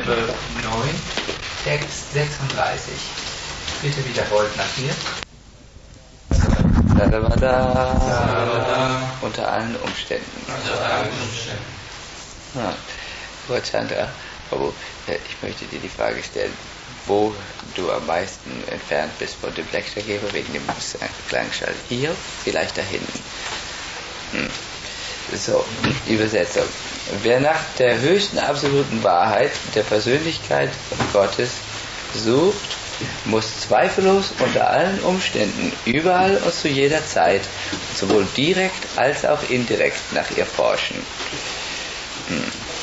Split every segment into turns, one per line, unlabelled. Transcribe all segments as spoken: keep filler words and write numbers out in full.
Kapitel neun, Text sechsunddreißig. Bitte wiederholt nach mir.
Sarvada. Unter allen Umständen.
Unter allen Umständen.
Ja. Frau Chandra, Prabhu, ich möchte dir die Frage stellen, wo du am meisten entfernt bist von dem Lecturegeber wegen dem Klangschall. Hier, vielleicht da hinten. Hm. So, Übersetzung. Wer nach der höchsten absoluten Wahrheit der Persönlichkeit Gottes sucht, muss zweifellos unter allen Umständen, überall und zu jeder Zeit, sowohl direkt als auch indirekt nach ihr forschen. Hm.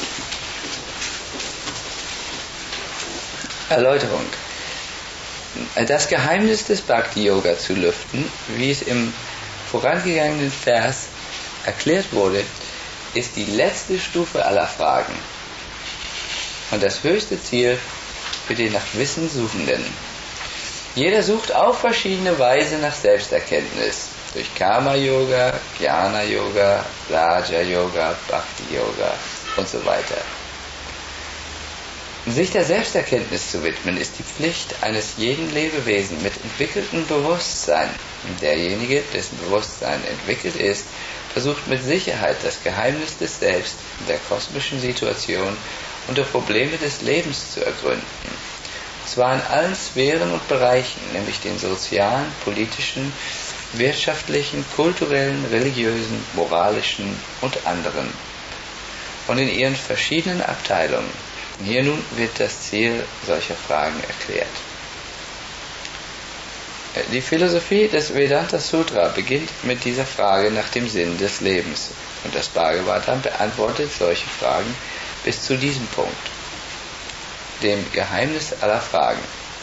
Erläuterung. Das Geheimnis des Bhakti-Yoga zu lüften, wie es im vorangegangenen Vers erklärt wurde, ist die letzte Stufe aller Fragen und das höchste Ziel für den nach Wissen Suchenden. Jeder sucht auf verschiedene Weise nach Selbsterkenntnis, durch Karma-Yoga, Jnana-Yoga, Raja-Yoga, Bhakti-Yoga und so weiter. Sich der Selbsterkenntnis zu widmen, ist die Pflicht eines jeden Lebewesen mit entwickeltem Bewusstsein. Derjenige, dessen Bewusstsein entwickelt ist, versucht mit Sicherheit das Geheimnis des Selbst, der kosmischen Situation und der Probleme des Lebens zu ergründen. Und zwar in allen Sphären und Bereichen, nämlich den sozialen, politischen, wirtschaftlichen, kulturellen, religiösen, moralischen und anderen. Und in ihren verschiedenen Abteilungen. Hier nun wird das Ziel solcher Fragen erklärt. Die Philosophie des Vedanta Sutra beginnt mit dieser Frage nach dem Sinn des Lebens. Und das Bhagavatam beantwortet solche Fragen bis zu diesem Punkt, dem Geheimnis aller Fragen.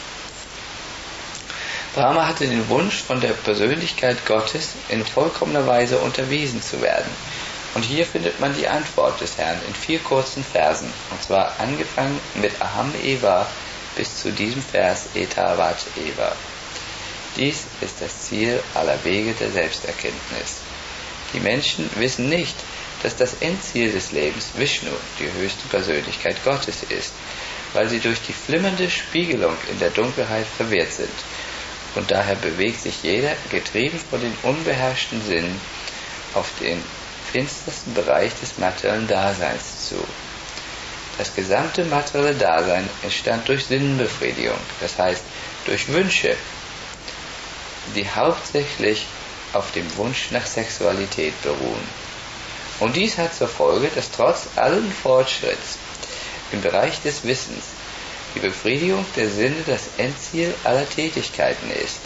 Brahma hatte den Wunsch, von der Persönlichkeit Gottes in vollkommener Weise unterwiesen zu werden. Und hier findet man die Antwort des Herrn in vier kurzen Versen. Und zwar angefangen mit Aham Eva bis zu diesem Vers Etavat Eva. Dies ist das Ziel aller Wege der Selbsterkenntnis. Die Menschen wissen nicht, dass das Endziel des Lebens Vishnu, die höchste Persönlichkeit Gottes ist, weil sie durch die flimmernde Spiegelung in der Dunkelheit verwirrt sind. Und daher bewegt sich jeder, getrieben von den unbeherrschten Sinnen, auf den finstersten Bereich des materiellen Daseins zu. Das gesamte materielle Dasein entstand durch Sinnenbefriedigung, das heißt durch Wünsche, die hauptsächlich auf dem Wunsch nach Sexualität beruhen. Und dies hat zur Folge, dass trotz allen Fortschritts im Bereich des Wissens die Befriedigung der Sinne das Endziel aller Tätigkeiten ist.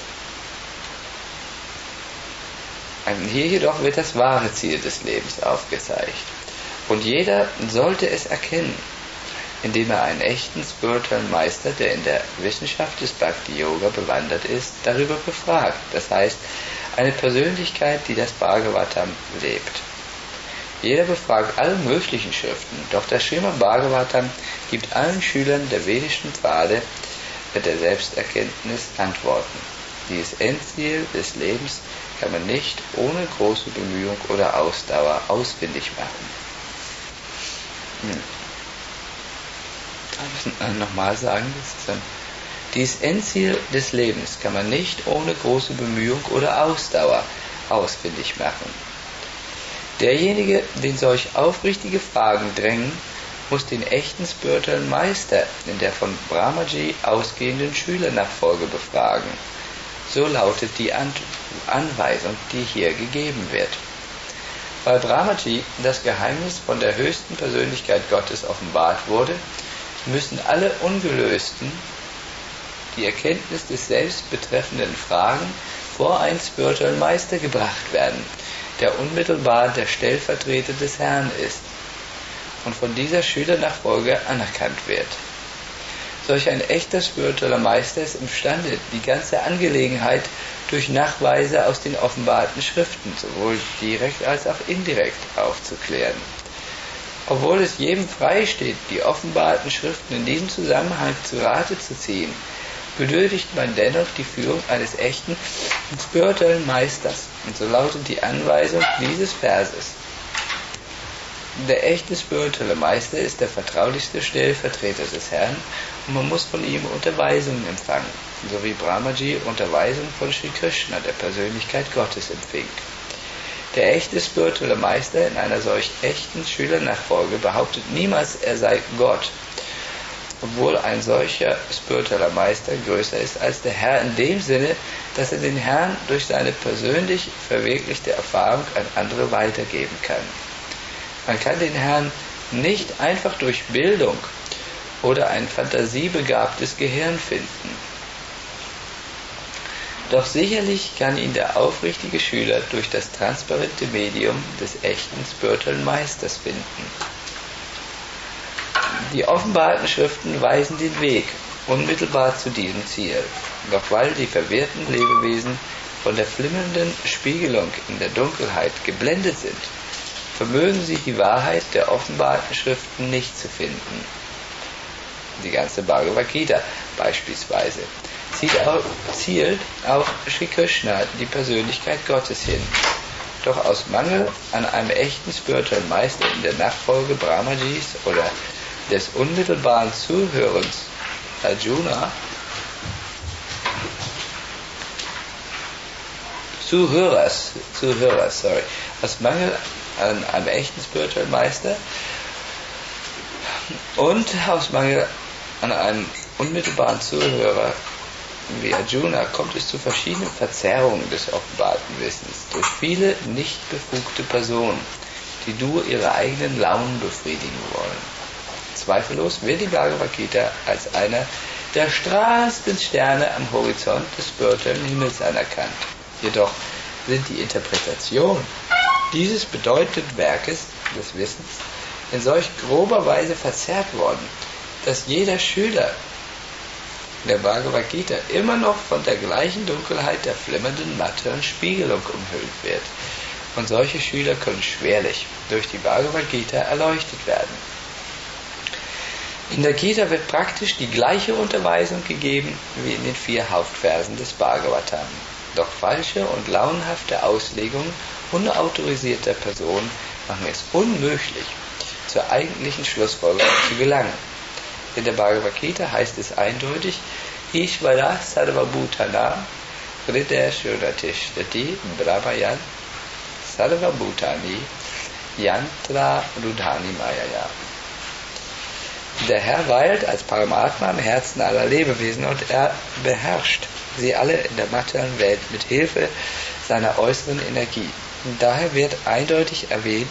Hier jedoch wird das wahre Ziel des Lebens aufgezeigt. Und jeder sollte es erkennen, indem er einen echten spirituellen Meister, der in der Wissenschaft des Bhakti-Yoga bewandert ist, darüber befragt. Das heißt, eine Persönlichkeit, die das Bhagavatam lebt. Jeder befragt alle möglichen Schriften, doch das Srimad Bhagavatam gibt allen Schülern der vedischen Pfade der Selbsterkenntnis Antworten. Dieses Endziel des Lebens kann man nicht ohne große Bemühung oder Ausdauer ausfindig machen. Hm. Darf ich das nochmal sagen? Das ist ein, dieses Endziel des Lebens kann man nicht ohne große Bemühung oder Ausdauer ausfindig machen. Derjenige, den solch aufrichtige Fragen drängen, muss den echten spirituellen Meister in der von Brahmaji ausgehenden Schülernachfolge befragen. So lautet die An- Anweisung, die hier gegeben wird. Weil Brahmaji das Geheimnis von der höchsten Persönlichkeit Gottes offenbart wurde, müssen alle ungelösten, die Erkenntnis des Selbst betreffenden Fragen vor einen spirituellen Meister gebracht werden, der unmittelbar der Stellvertreter des Herrn ist und von dieser Schülernachfolge anerkannt wird. Solch ein echter spiritueller Meister ist imstande, die ganze Angelegenheit durch Nachweise aus den offenbarten Schriften, sowohl direkt als auch indirekt, aufzuklären. Obwohl es jedem frei steht, die offenbarten Schriften in diesem Zusammenhang zu Rate zu ziehen, benötigt man dennoch die Führung eines echten spirituellen Meisters. Und so lautet die Anweisung dieses Verses. Der echte spirituelle Meister ist der vertraulichste Stellvertreter des Herrn und man muss von ihm Unterweisungen empfangen, so wie Brahmaji Unterweisung von Sri Krishna, der Persönlichkeit Gottes, empfing. Der echte spirituelle Meister in einer solch echten Schülernachfolge behauptet niemals, er sei Gott, obwohl ein solcher spiritueller Meister größer ist als der Herr in dem Sinne, dass er den Herrn durch seine persönlich verwirklichte Erfahrung an andere weitergeben kann. Man kann den Herrn nicht einfach durch Bildung oder ein fantasiebegabtes Gehirn finden. Doch sicherlich kann ihn der aufrichtige Schüler durch das transparente Medium des echten spirituellen Meisters finden. Die offenbarten Schriften weisen den Weg unmittelbar zu diesem Ziel. Doch weil die verwirrten Lebewesen von der flimmernden Spiegelung in der Dunkelheit geblendet sind, vermögen sie die Wahrheit der offenbarten Schriften nicht zu finden. Die ganze Bhagavad Gita beispielsweise zielt auf Sri Krishna, die Persönlichkeit Gottes, hin. Doch aus Mangel an einem echten spirituellen Meister in der Nachfolge Brahmajis oder des unmittelbaren Zuhörens Arjuna, Zuhörers, Zuhörers, sorry, aus Mangel an einem echten spirituellen Meister und aus Mangel an einem unmittelbaren Zuhörer wie Arjuna kommt es zu verschiedenen Verzerrungen des offenbarten Wissens durch viele nicht befugte Personen, die nur ihre eigenen Launen befriedigen wollen. Zweifellos wird die Bhagavad Gita als einer der strahlendsten Sterne am Horizont des spirituellen Himmels anerkannt. Jedoch sind die Interpretationen dieses bedeutenden Werkes des Wissens in solch grober Weise verzerrt worden, dass jeder Schüler der Bhagavad Gita immer noch von der gleichen Dunkelheit der flimmernden Matte und Spiegelung umhüllt wird. Und solche Schüler können schwerlich durch die Bhagavad Gita erleuchtet werden. In der Gita wird praktisch die gleiche Unterweisung gegeben wie in den vier Hauptversen des Bhagavatam. Doch falsche und launenhafte Auslegungen unautorisierter Personen machen es unmöglich, zur eigentlichen Schlussfolgerung zu gelangen. In der Bhagavad Gita heißt es eindeutig, Ishvara Sarvabhutana Hridaya Shuratishthati Brahmayan Sarvabhutani Yantra Rudhani Mayaya. Der Herr weilt als Paramatma im Herzen aller Lebewesen und er beherrscht sie alle in der materiellen Welt mit Hilfe seiner äußeren Energie. Und daher wird eindeutig erwähnt,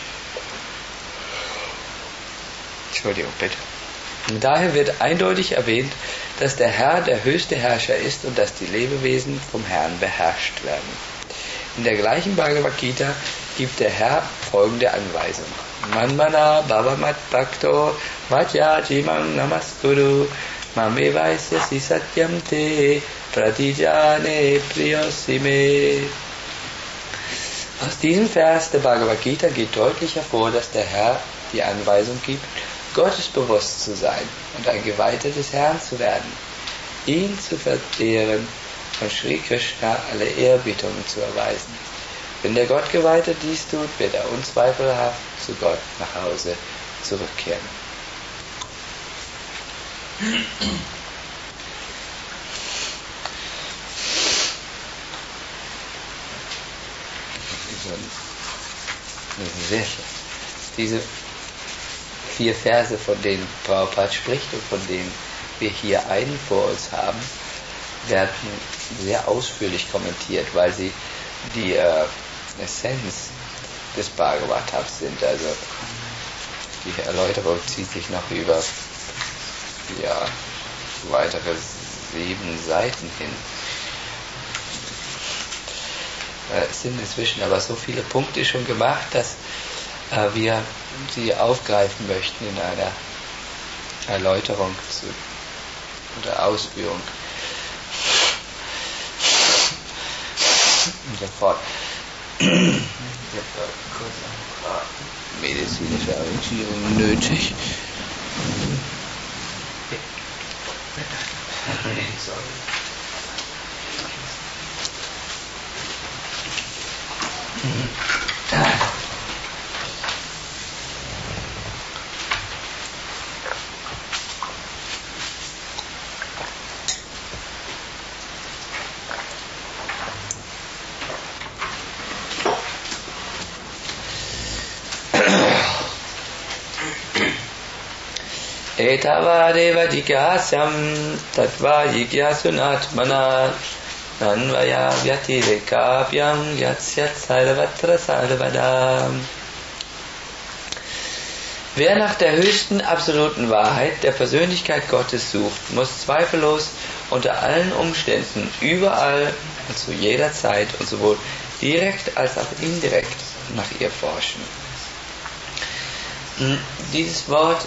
Entschuldigung bitte, und daher wird eindeutig erwähnt, dass der Herr der höchste Herrscher ist und dass die Lebewesen vom Herrn beherrscht werden. In der gleichen Bhagavad Gita gibt der Herr folgende Anweisung. Manmana bhavamat bhakto madhyajimam namaskuru mamevaisya satyam te pratijane priyosime. Aus diesem Vers der Bhagavad Gita geht deutlich hervor, dass der Herr die Anweisung gibt, gottesbewusst zu sein und ein Geweihter des Herrn zu werden, ihn zu verehren und Sri Krishna alle Ehrbietungen zu erweisen. Wenn der Gottgeweihte dies tut, wird er unzweifelhaft zu Gott nach Hause zurückkehren. Sehr schön. Diese vier Verse, von denen Prabhupada spricht und von denen wir hier einen vor uns haben, werden sehr ausführlich kommentiert, weil sie die äh, Essenz des Bhagavatams sind. Also die Erläuterung zieht sich noch über ja, weitere sieben Seiten hin. Äh, es sind inzwischen aber so viele Punkte schon gemacht, dass äh, wir sie aufgreifen möchten in einer Erläuterung zu, oder Ausführung. Und so fort. Ich habe da kurz ein paar medizinische Arrangierungen nötig. Etavadeva jigyāsyam tatvā jigyasunatmana nanvaya vyatirekāpyam yatsyat sarvatra sarvadam. Wer nach der höchsten absoluten Wahrheit der Persönlichkeit Gottes sucht, muss zweifellos unter allen Umständen überall und zu jeder Zeit und sowohl direkt als auch indirekt nach ihr forschen. Dieses Wort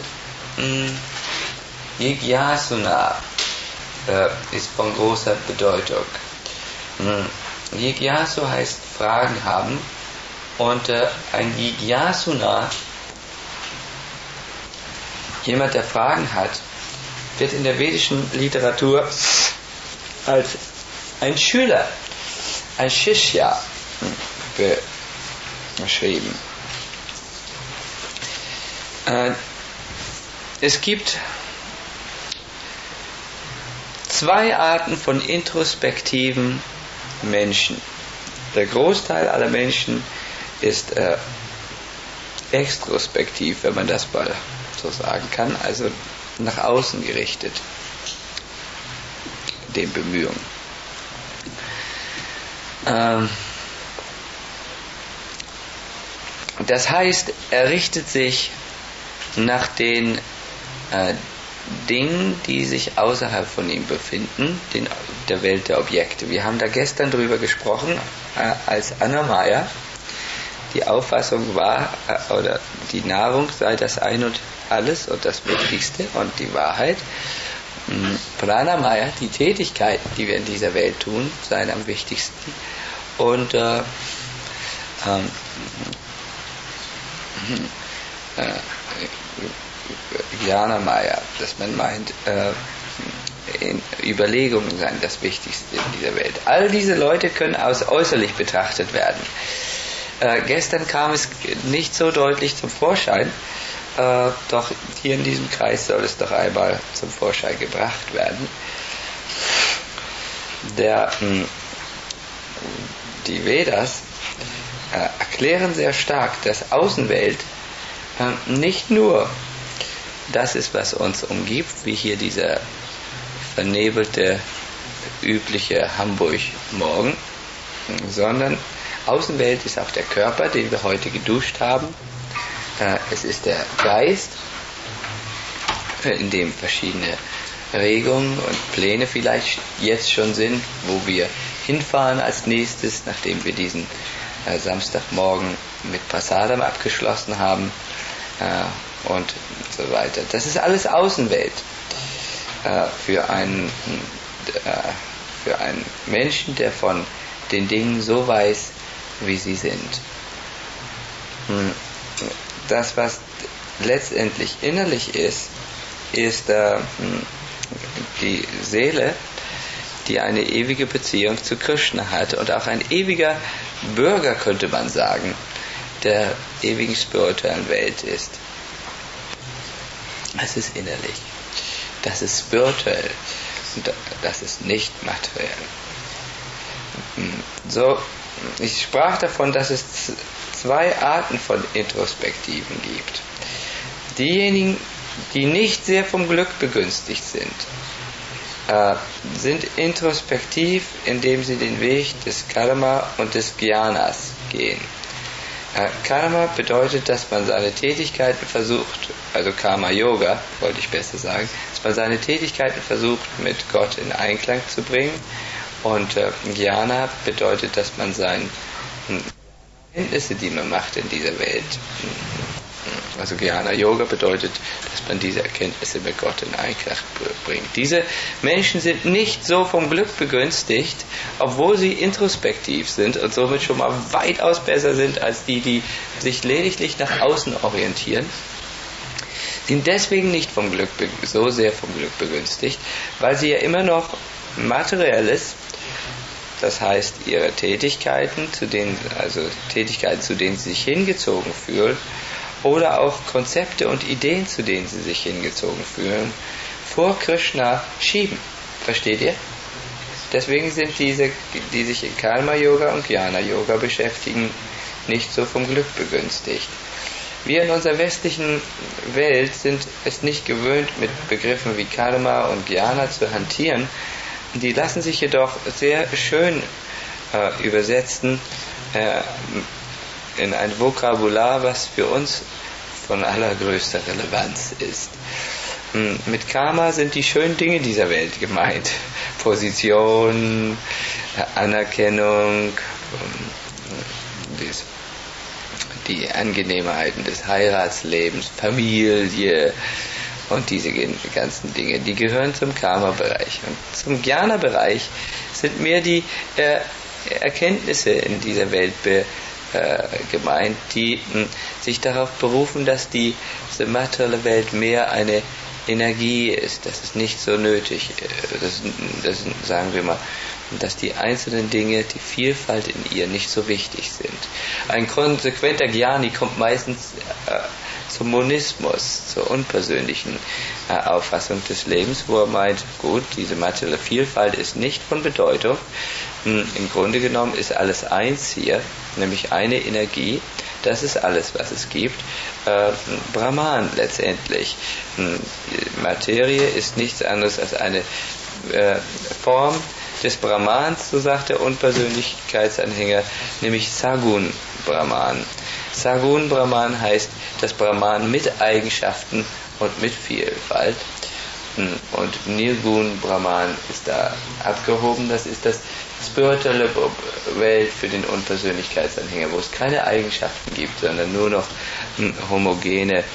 Jigyasuna äh, ist von großer Bedeutung. Jigyasu heißt Fragen haben, und äh, ein Jigyasuna, jemand, der Fragen hat, wird in der vedischen Literatur als ein Schüler, ein Shishya beschrieben. Äh, es gibt zwei Arten von introspektiven Menschen. Der Großteil aller Menschen ist äh, extrospektiv, wenn man das mal so sagen kann, also nach außen gerichtet, den Bemühungen. Ähm, das heißt, er richtet sich nach den äh, Dingen, die sich außerhalb von ihm befinden, den, der Welt der Objekte. Wir haben da gestern drüber gesprochen, äh, als Annamaya die Auffassung war, äh, oder die Nahrung sei das Ein und Alles und das Wichtigste und die Wahrheit. Pranamaya, die Tätigkeiten, die wir in dieser Welt tun, seien am wichtigsten. Und äh, ähm, äh, Jnanamaya, dass man meint, äh, in Überlegungen seien das Wichtigste in dieser Welt. All diese Leute können aus äußerlich betrachtet werden. Äh, gestern kam es nicht so deutlich zum Vorschein, äh, doch hier in diesem Kreis soll es doch einmal zum Vorschein gebracht werden. Der, mh, die Vedas äh, erklären sehr stark, dass Außenwelt äh, nicht nur das ist, was uns umgibt, wie hier dieser vernebelte, übliche Hamburg-Morgen, sondern Außenwelt ist auch der Körper, den wir heute geduscht haben. Äh, es ist der Geist, in dem verschiedene Regungen und Pläne vielleicht jetzt schon sind, wo wir hinfahren als nächstes, nachdem wir diesen äh, Samstagmorgen mit Prasadam abgeschlossen haben äh, und so weiter. Das ist alles Außenwelt äh, für einen, äh, für einen Menschen, der von den Dingen so weiß, wie sie sind. Das, was letztendlich innerlich ist, ist äh, die Seele, die eine ewige Beziehung zu Krishna hat und auch ein ewiger Bürger, könnte man sagen, der ewigen spirituellen Welt ist. Das ist innerlich. Das ist spirituell und das ist nicht materiell. So, ich sprach davon, dass es zwei Arten von Introspektiven gibt. Diejenigen, die nicht sehr vom Glück begünstigt sind, äh, sind introspektiv, indem sie den Weg des Karma und des Jnanas gehen. Äh, Karma bedeutet, dass man seine Tätigkeiten versucht, also Karma Yoga, wollte ich besser sagen, dass man seine Tätigkeiten versucht, mit Gott in Einklang zu bringen. Und äh, Jnana bedeutet, dass man seine Kenntnisse, die man macht in dieser Welt, also Jnana Yoga bedeutet, dass man diese Erkenntnisse mit Gott in Einklang bringt. Diese Menschen sind nicht so vom Glück begünstigt, obwohl sie introspektiv sind und somit schon mal weitaus besser sind als die, die sich lediglich nach außen orientieren. Sind deswegen nicht vom Glück so sehr vom Glück begünstigt, weil sie ja immer noch Materielles, das heißt ihre Tätigkeiten, zu denen, also Tätigkeiten, zu denen sie sich hingezogen fühlen, oder auch Konzepte und Ideen, zu denen sie sich hingezogen fühlen, vor Krishna schieben. Versteht ihr? Deswegen sind diese, die sich in Karma Yoga und Jnana Yoga beschäftigen, nicht so vom Glück begünstigt. Wir in unserer westlichen Welt sind es nicht gewöhnt, mit Begriffen wie Karma und Jnana zu hantieren. Die lassen sich jedoch sehr schön äh, übersetzen äh, in ein Vokabular, was für uns von allergrößter Relevanz ist. Mit Karma sind die schönen Dinge dieser Welt gemeint. Position, Anerkennung, die Angenehmheiten des Heiratslebens, Familie und diese ganzen Dinge, die gehören zum Karma-Bereich. Und zum Jnana-Bereich sind mehr die äh, Erkenntnisse in dieser Welt be, äh, gemeint, die mh, sich darauf berufen, dass die, diese materielle Welt mehr eine Energie ist, dass es nicht so nötig ist, das, das, sagen wir mal, dass die einzelnen Dinge, die Vielfalt in ihr nicht so wichtig sind. Ein konsequenter Jnani kommt meistens äh, zum Monismus, zur unpersönlichen äh, Auffassung des Lebens, wo er meint, gut, diese materielle Vielfalt ist nicht von Bedeutung. Hm, im Grunde genommen ist alles eins hier, nämlich eine Energie. Das ist alles, was es gibt. Äh, Brahman letztendlich. Hm, Materie ist nichts anderes als eine äh, Form des Brahmans, so sagt der Unpersönlichkeitsanhänger, nämlich Sagun Brahman. Sagun Brahman heißt das Brahman mit Eigenschaften und mit Vielfalt. Und Nirgun Brahman ist da abgehoben, das ist das spirituelle Welt für den Unpersönlichkeitsanhänger, wo es keine Eigenschaften gibt, sondern nur noch homogene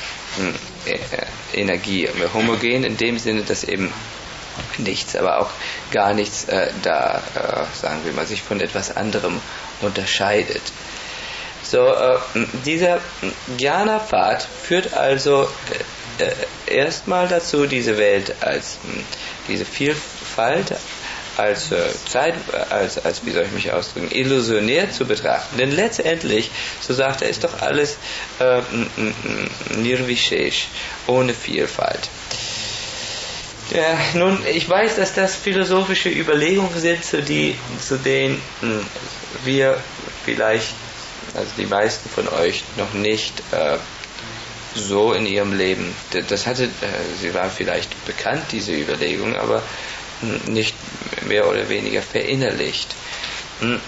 Energie. Homogen in dem Sinne, dass eben nichts, aber auch gar nichts äh, da, äh, sagen wir mal, sich von etwas anderem unterscheidet. So, äh, dieser Jnana-Pfad führt also äh, äh, erstmal dazu, diese Welt als äh, diese Vielfalt als äh, Zeit, als, als, wie soll ich mich ausdrücken, illusionär zu betrachten. Denn letztendlich, so sagt er, ist doch alles äh, nirvishesh, ohne Vielfalt. Ja, nun, ich weiß, dass das philosophische Überlegungen sind, zu, die, zu denen mh, wir vielleicht, also die meisten von euch, noch nicht äh, so in ihrem Leben, das hatte, äh, sie waren vielleicht bekannt, diese Überlegungen, aber mh, nicht mehr oder weniger verinnerlicht. Mh,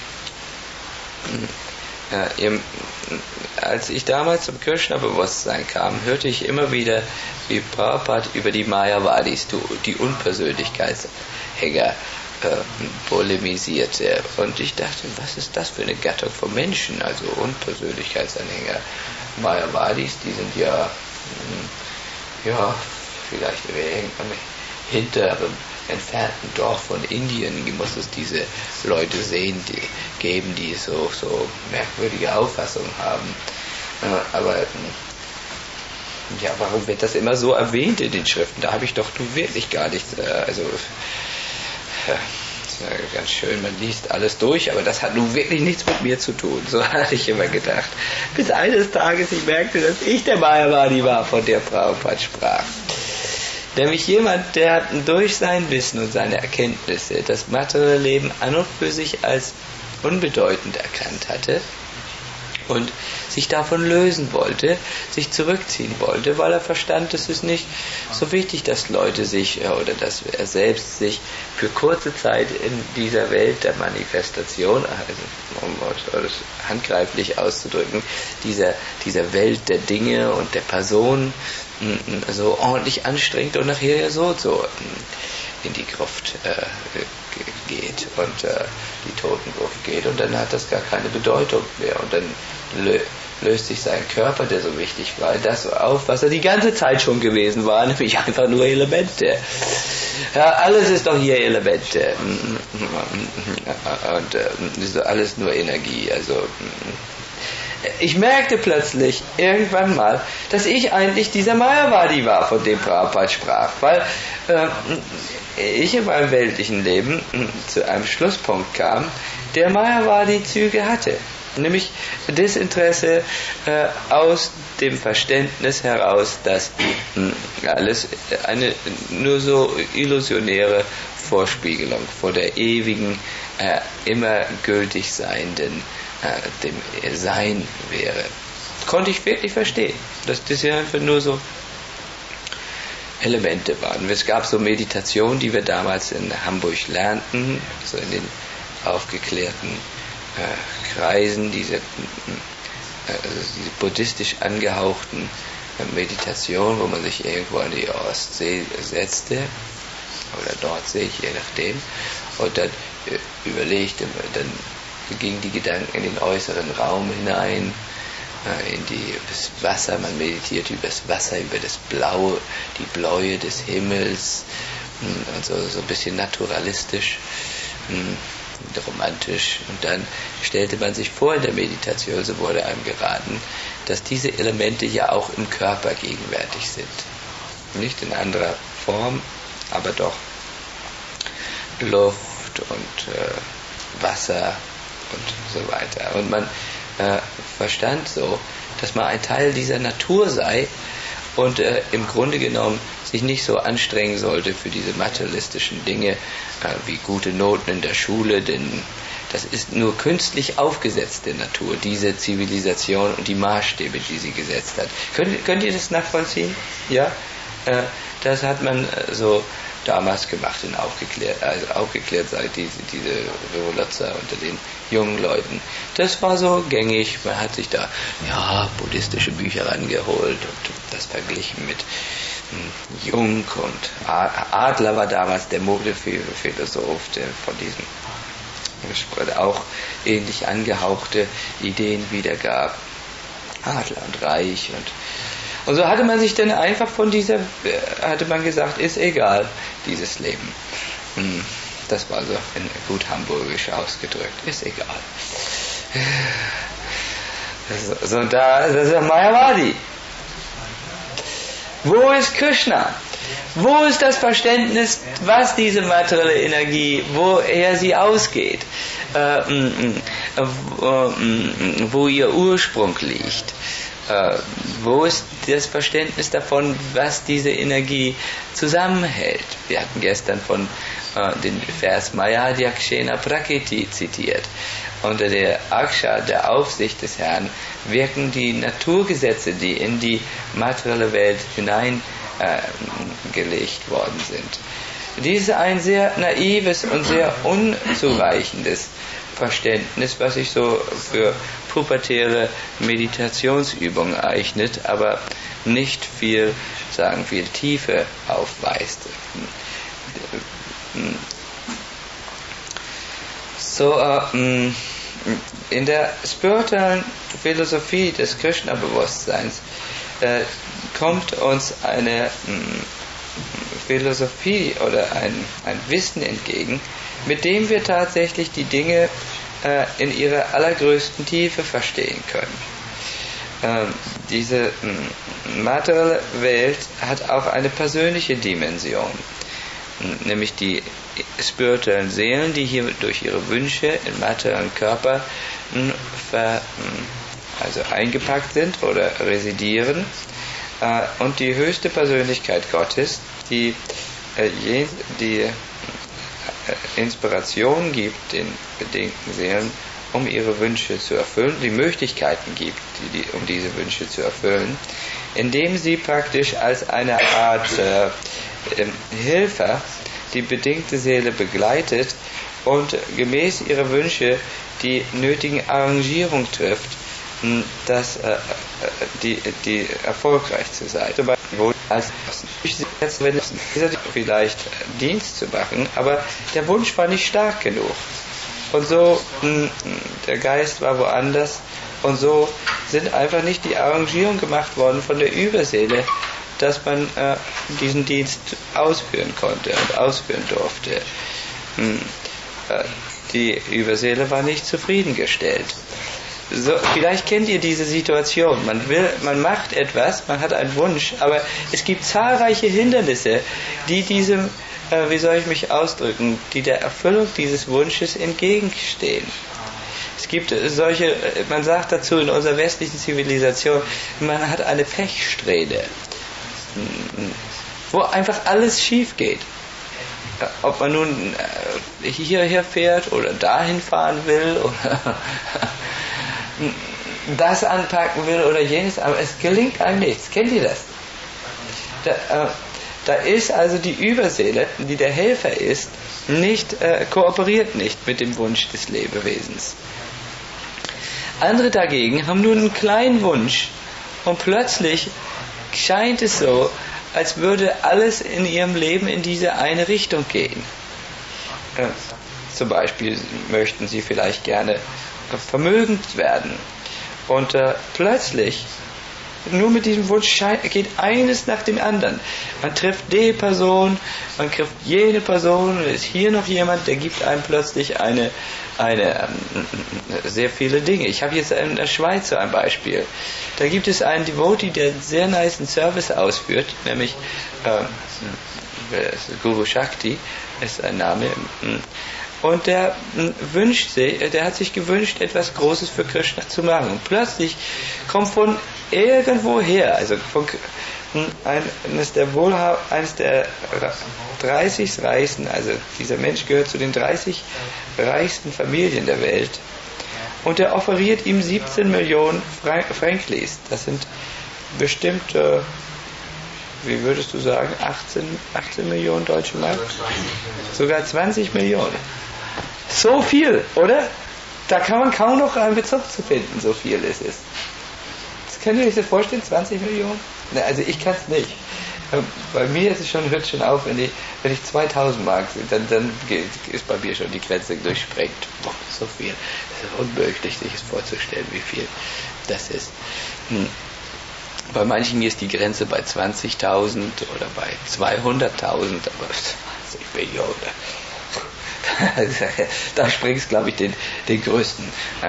mh, äh, ihr, als ich damals zum Krishna-Bewusstsein kam, hörte ich immer wieder, wie Prabhupada über die Mayavadis, die Unpersönlichkeitsanhänger, äh, polemisierte. Und ich dachte, was ist das für eine Gattung von Menschen, also Unpersönlichkeitsanhänger. Mayavadis, die sind ja, mh, ja, vielleicht am hinteren, entfernten Dorf von Indien muss es diese Leute sehen, die geben, die so, so merkwürdige Auffassungen haben. Äh, aber ja, warum wird das immer so erwähnt in den Schriften? Da habe ich doch nun wirklich gar nichts, äh, also äh, ist ja ganz schön, man liest alles durch, aber das hat nun wirklich nichts mit mir zu tun. So hatte ich immer gedacht. Bis eines Tages ich merkte, dass ich der Mayavadi war, von der Prabhupada sprach. Nämlich jemand, der durch sein Wissen und seine Erkenntnisse das materielle Leben an und für sich als unbedeutend erkannt hatte und sich davon lösen wollte, sich zurückziehen wollte, weil er verstand, es ist nicht so wichtig, dass Leute sich oder dass er selbst sich für kurze Zeit in dieser Welt der Manifestation, also um es handgreiflich auszudrücken, dieser, dieser Welt der Dinge und der Personen so ordentlich anstrengt und nachher so so in die Gruft äh, geht und äh, die Totengruft geht und dann hat das gar keine Bedeutung mehr und dann lö- löst sich sein Körper, der so wichtig war, das auf, was er die ganze Zeit schon gewesen war, nämlich einfach nur Elemente. Ja, alles ist doch hier Elemente und äh, ist alles nur Energie, also ich merkte plötzlich irgendwann mal, dass ich eigentlich dieser Mayavadi war, von dem Prabhupada sprach, weil äh, ich in meinem weltlichen Leben äh, zu einem Schlusspunkt kam, der Mayavadi-Züge hatte. Nämlich Desinteresse äh, aus dem Verständnis heraus, dass äh, alles eine nur so illusionäre Vorspiegelung vor der ewigen, äh, immer gültig seienden, äh, dem Sein wäre. konnte ich wirklich verstehen, dass das ja einfach nur so Elemente waren. Es gab so Meditationen, die wir damals in Hamburg lernten, so in den aufgeklärten äh, Kreisen, diese, äh, diese buddhistisch angehauchten äh, Meditationen, wo man sich irgendwo an die Ostsee setzte, oder Nordsee, je nachdem, und dann äh, überlegte, dann gingen die Gedanken in den äußeren Raum hinein, in die, das Wasser, man meditiert über das Wasser, über das Blaue, die Bläue des Himmels, und so, so ein bisschen naturalistisch, romantisch, und dann stellte man sich vor in der Meditation, so wurde einem geraten, dass diese Elemente ja auch im Körper gegenwärtig sind. Nicht in anderer Form, aber doch Luft und äh, Wasser und so weiter. Und man äh, verstand so, dass man ein Teil dieser Natur sei und äh, im Grunde genommen sich nicht so anstrengen sollte für diese materialistischen Dinge äh, wie gute Noten in der Schule, denn das ist nur künstlich aufgesetzte Natur, diese Zivilisation und die Maßstäbe, die sie gesetzt hat. Könnt, könnt ihr das nachvollziehen? Ja? Äh, das hat man äh, so damals gemacht, in aufgeklärt, also aufgeklärt sei diese, diese Revoluzzer unter den jungen Leuten. Das war so gängig, man hat sich da ja buddhistische Bücher rangeholt und das verglichen mit hm, Jung und Adler war damals der Modephilosoph, der von diesem auch ähnlich angehauchte Ideen wiedergab. Adler und Reich und Und so hatte man sich dann einfach von dieser, hatte man gesagt, ist egal, dieses Leben. Das war so in gut hamburgisch ausgedrückt, ist egal. So, da, das ist Mayavadi. Wo ist Krishna? Wo ist das Verständnis, was diese materielle Energie, woher sie ausgeht, äh, wo ihr Ursprung liegt? Äh, wo ist das Verständnis davon, was diese Energie zusammenhält? Wir hatten gestern von äh, den Vers Mayadhyakshena Prakriti zitiert. Unter der Aksha, der Aufsicht des Herrn, wirken die Naturgesetze, die in die materielle Welt hineingelegt äh, worden sind. Dies ist ein sehr naives und sehr unzureichendes Verständnis, was sich so für pubertäre Meditationsübungen eignet, aber nicht viel, sagen viel Tiefe aufweist. So, äh, in der spirituellen Philosophie des Krishna-Bewusstseins äh, kommt uns eine mh, Philosophie oder ein, ein Wissen entgegen, mit dem wir tatsächlich die Dinge äh, in ihrer allergrößten Tiefe verstehen können. Ähm, diese mh, materielle Welt hat auch eine persönliche Dimension, mh, nämlich die spirituellen Seelen, die hier durch ihre Wünsche im materiellen Körper mh, ver, mh, also eingepackt sind oder residieren, äh, und die höchste Persönlichkeit Gottes, die äh, je, die Inspiration gibt den bedingten Seelen, um ihre Wünsche zu erfüllen, die Möglichkeiten gibt, die, die, um diese Wünsche zu erfüllen, indem sie praktisch als eine Art äh, äh, Helfer die bedingte Seele begleitet und gemäß ihrer Wünsche die nötigen Arrangierungen trifft, dass äh, die, die erfolgreich zu sein. Zum Beispiel als wenn es vielleicht Dienst zu machen, aber der Wunsch war nicht stark genug. Und so, mh, der Geist war woanders und so sind einfach nicht die Arrangierungen gemacht worden von der Überseele, dass man äh, diesen Dienst ausführen konnte und ausführen durfte. Hm, äh, die Überseele war nicht zufriedengestellt. So, vielleicht kennt ihr diese Situation. Man will, man macht etwas, man hat einen Wunsch, aber es gibt zahlreiche Hindernisse, die diesem, äh, wie soll ich mich ausdrücken, die der Erfüllung dieses Wunsches entgegenstehen. Es gibt solche, man sagt dazu in unserer westlichen Zivilisation, man hat eine Pechsträhne, wo einfach alles schief geht. Ob man nun hierher fährt oder dahin fahren will oder das anpacken will oder jenes, aber es gelingt einem nichts. Kennt ihr das? Da, äh, da ist also die Überseele, die der Helfer ist, nicht äh, kooperiert nicht mit dem Wunsch des Lebewesens. Andere dagegen haben nur einen kleinen Wunsch und plötzlich scheint es so, als würde alles in ihrem Leben in diese eine Richtung gehen. Äh, zum Beispiel möchten sie vielleicht gerne vermögend werden und äh, plötzlich nur mit diesem Wunsch geht eines nach dem anderen. Man trifft die Person, man trifft jene Person, und ist hier noch jemand, der gibt einem plötzlich eine, eine ähm, sehr viele Dinge. Ich habe jetzt in der Schweiz so ein Beispiel. Da gibt es einen Devotee, der einen sehr niceen Service ausführt, nämlich ähm, Guru Shakti ist ein Name. Und der wünscht sich, der hat sich gewünscht, etwas Großes für Krishna zu machen. Und plötzlich kommt von irgendwoher, also von eines der Wohlhab, eines der dreißig reichsten, also dieser Mensch gehört zu den dreißig reichsten Familien der Welt. Und er offeriert ihm siebzehn Millionen Franklis. Das sind bestimmt, äh, wie würdest du sagen, achtzehn, achtzehn Millionen deutsche Mark? Sogar zwanzig Millionen. So viel, oder? Da kann man kaum noch einen Bezug zu finden, so viel ist es. Das könnt ihr euch das vorstellen, zwanzig Millionen? Na, also ich kann es nicht. Bei mir ist es schon, hört schon auf, wenn ich, wenn ich zweitausend Mark sind, dann, dann ist bei mir schon die Grenze durchsprengt. Boah, so viel. Das ist unmöglich, sich es vorzustellen, wie viel das ist. Hm. Bei manchen ist die Grenze bei zwanzigtausend oder bei zweihunderttausend, aber zwanzig Millionen. Da springst, glaube ich, den, den größten, äh,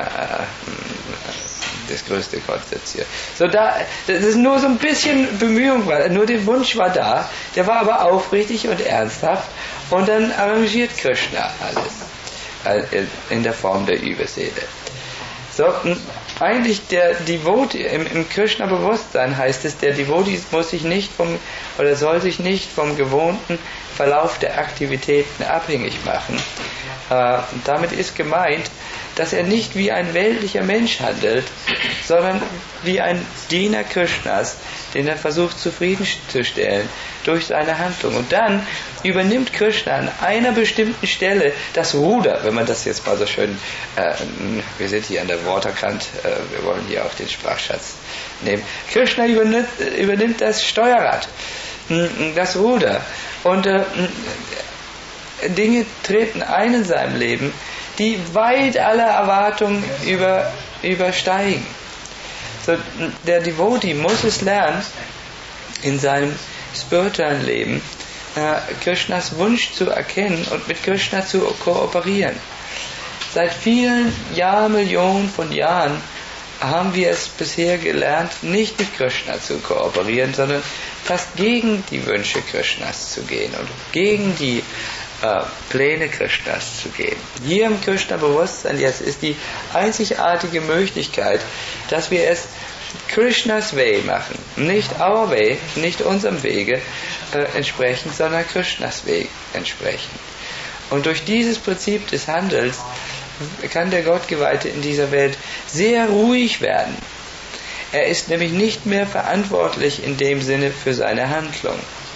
das größte Konzept hier. So, da, das ist nur so ein bisschen Bemühung, war, nur der Wunsch war da, der war aber aufrichtig und ernsthaft und dann arrangiert Krishna alles in der Form der Überseele. So, eigentlich der Devotee, im, im Krishna-Bewusstsein heißt es, der Devotee muss sich nicht vom, oder soll sich nicht vom gewohnten Verlauf der Aktivitäten abhängig machen. Äh, damit ist gemeint, dass er nicht wie ein weltlicher Mensch handelt, sondern wie ein Diener Krishnas, den er versucht zufriedenzustellen durch seine Handlung. Und dann übernimmt Krishna an einer bestimmten Stelle das Ruder, wenn man das jetzt mal so schön, äh, wir sind hier an der Waterkant, äh, wir wollen hier auch den Sprachschatz nehmen. Krishna übernimmt, übernimmt das Steuerrad, das Ruder. Und äh, Dinge treten ein in seinem Leben, die weit alle Erwartungen über, übersteigen. So, der Devotee muss es lernen, in seinem spirituellen Leben äh, Krishnas Wunsch zu erkennen und mit Krishna zu kooperieren. Seit vielen Jahrmillionen von Jahren haben wir es bisher gelernt, nicht mit Krishna zu kooperieren, sondern fast gegen die Wünsche Krishnas zu gehen und gegen die äh, Pläne Krishnas zu gehen. Hier im Krishna-Bewusstsein jetzt ist die einzigartige Möglichkeit, dass wir es Krishnas Way machen. Nicht our way, nicht unserem Wege äh, entsprechend, sondern Krishnas Weg entsprechend. Und durch dieses Prinzip des Handels kann der Gottgeweihte in dieser Welt sehr ruhig werden. Er ist nämlich nicht mehr verantwortlich in dem Sinne für seine Handlung.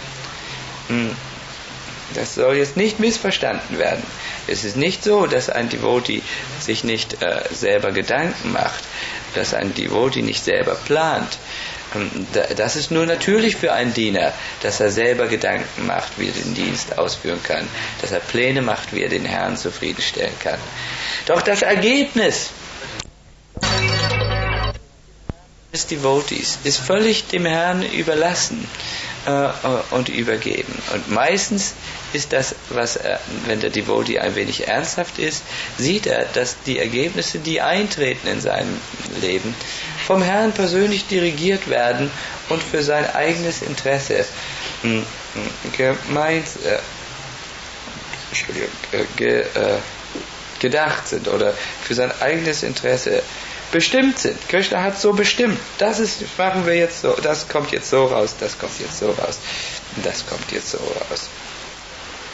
Das soll jetzt nicht missverstanden werden. Es ist nicht so, dass ein Devotee sich nicht äh, selber Gedanken macht, dass ein Devotee nicht selber plant. Das ist nur natürlich für einen Diener, dass er selber Gedanken macht, wie er den Dienst ausführen kann, dass er Pläne macht, wie er den Herrn zufriedenstellen kann. Doch das Ergebnis des Devotees ist völlig dem Herrn überlassen äh, und übergeben. Und meistens ist das, was er, wenn der Devotee ein wenig ernsthaft ist, sieht er, dass die Ergebnisse, die eintreten in seinem Leben, vom Herrn persönlich dirigiert werden und für sein eigenes Interesse mh, gemeint, äh, äh, ge, äh, gedacht sind oder für sein eigenes Interesse bestimmt sind. Krishna hat so bestimmt, das ist, machen wir jetzt so, das kommt jetzt so raus, das kommt jetzt so raus, das kommt jetzt so raus.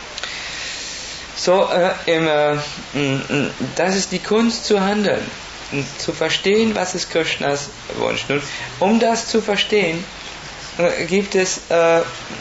So, äh, im, äh, das ist die Kunst zu handeln. zu verstehen, was ist Krishnas Wunsch. Nun, um das zu verstehen, äh, gibt es äh,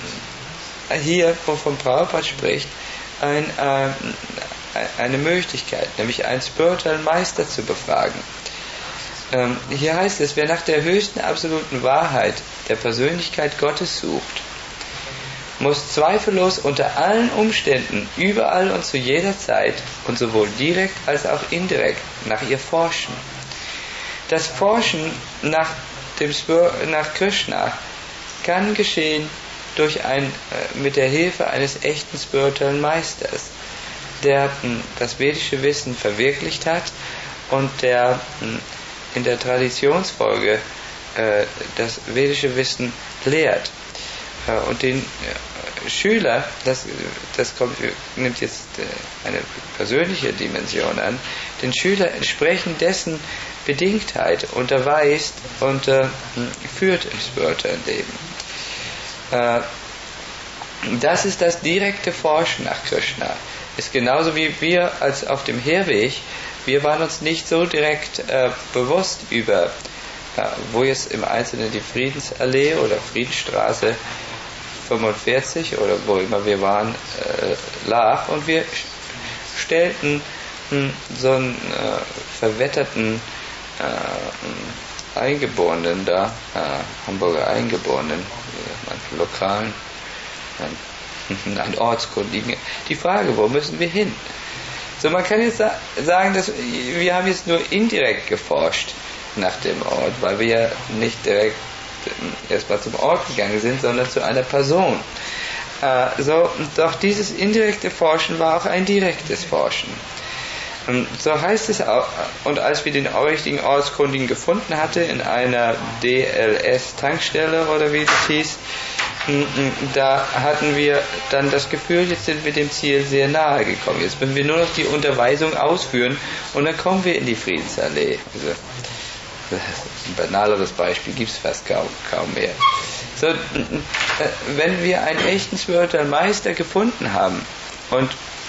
hier, wovon Prabhupada spricht, ein, äh, eine Möglichkeit, nämlich einen spirituellen Meister zu befragen. Ähm, hier heißt es, wer nach der höchsten absoluten Wahrheit der Persönlichkeit Gottes sucht, muss zweifellos unter allen Umständen, überall und zu jeder Zeit und sowohl direkt als auch indirekt nach ihr forschen. Das Forschen nach, dem Spir- nach Krishna kann geschehen durch ein, äh, mit der Hilfe eines echten spirituellen Meisters, der mh, das vedische Wissen verwirklicht hat und der mh, in der Traditionsfolge äh, das vedische Wissen lehrt. Äh, und den äh, Schüler, das, das kommt, nimmt jetzt äh, eine persönliche Dimension an, den Schüler entsprechend dessen Bedingtheit unterweist und äh, führt im spirituellen Leben. Äh, das ist das direkte Forschen nach Krishna. Ist genauso wie wir als auf dem Herweg. Wir waren uns nicht so direkt äh, bewusst über, äh, wo jetzt im Einzelnen die Friedensallee oder Friedensstraße fünfundvierzig oder wo immer wir waren, äh, lag. Und wir stellten mh, so einen äh, verwetterten äh, Eingeborenen da, äh, Hamburger Eingeborenen, äh, lokalen, äh, einen Ortskundigen, die Frage, wo müssen wir hin? So, man kann jetzt sagen, dass wir haben jetzt nur indirekt geforscht nach dem Ort, weil wir ja nicht direkt erstmal zum Ort gegangen sind, sondern zu einer Person. Äh, so, doch dieses indirekte Forschen war auch ein direktes Forschen. Und so heißt es auch, und als wir den richtigen Ortskundigen gefunden hatten in einer D L S-Tankstelle oder wie das hieß, da hatten wir dann das Gefühl, jetzt sind wir dem Ziel sehr nahe gekommen. Jetzt müssen wir nur noch die Unterweisung ausführen und dann kommen wir in die Friedensallee. Also, ein banaleres Beispiel gibt es fast kaum, kaum mehr. So, wenn wir einen echten spirituellen Meister gefunden haben und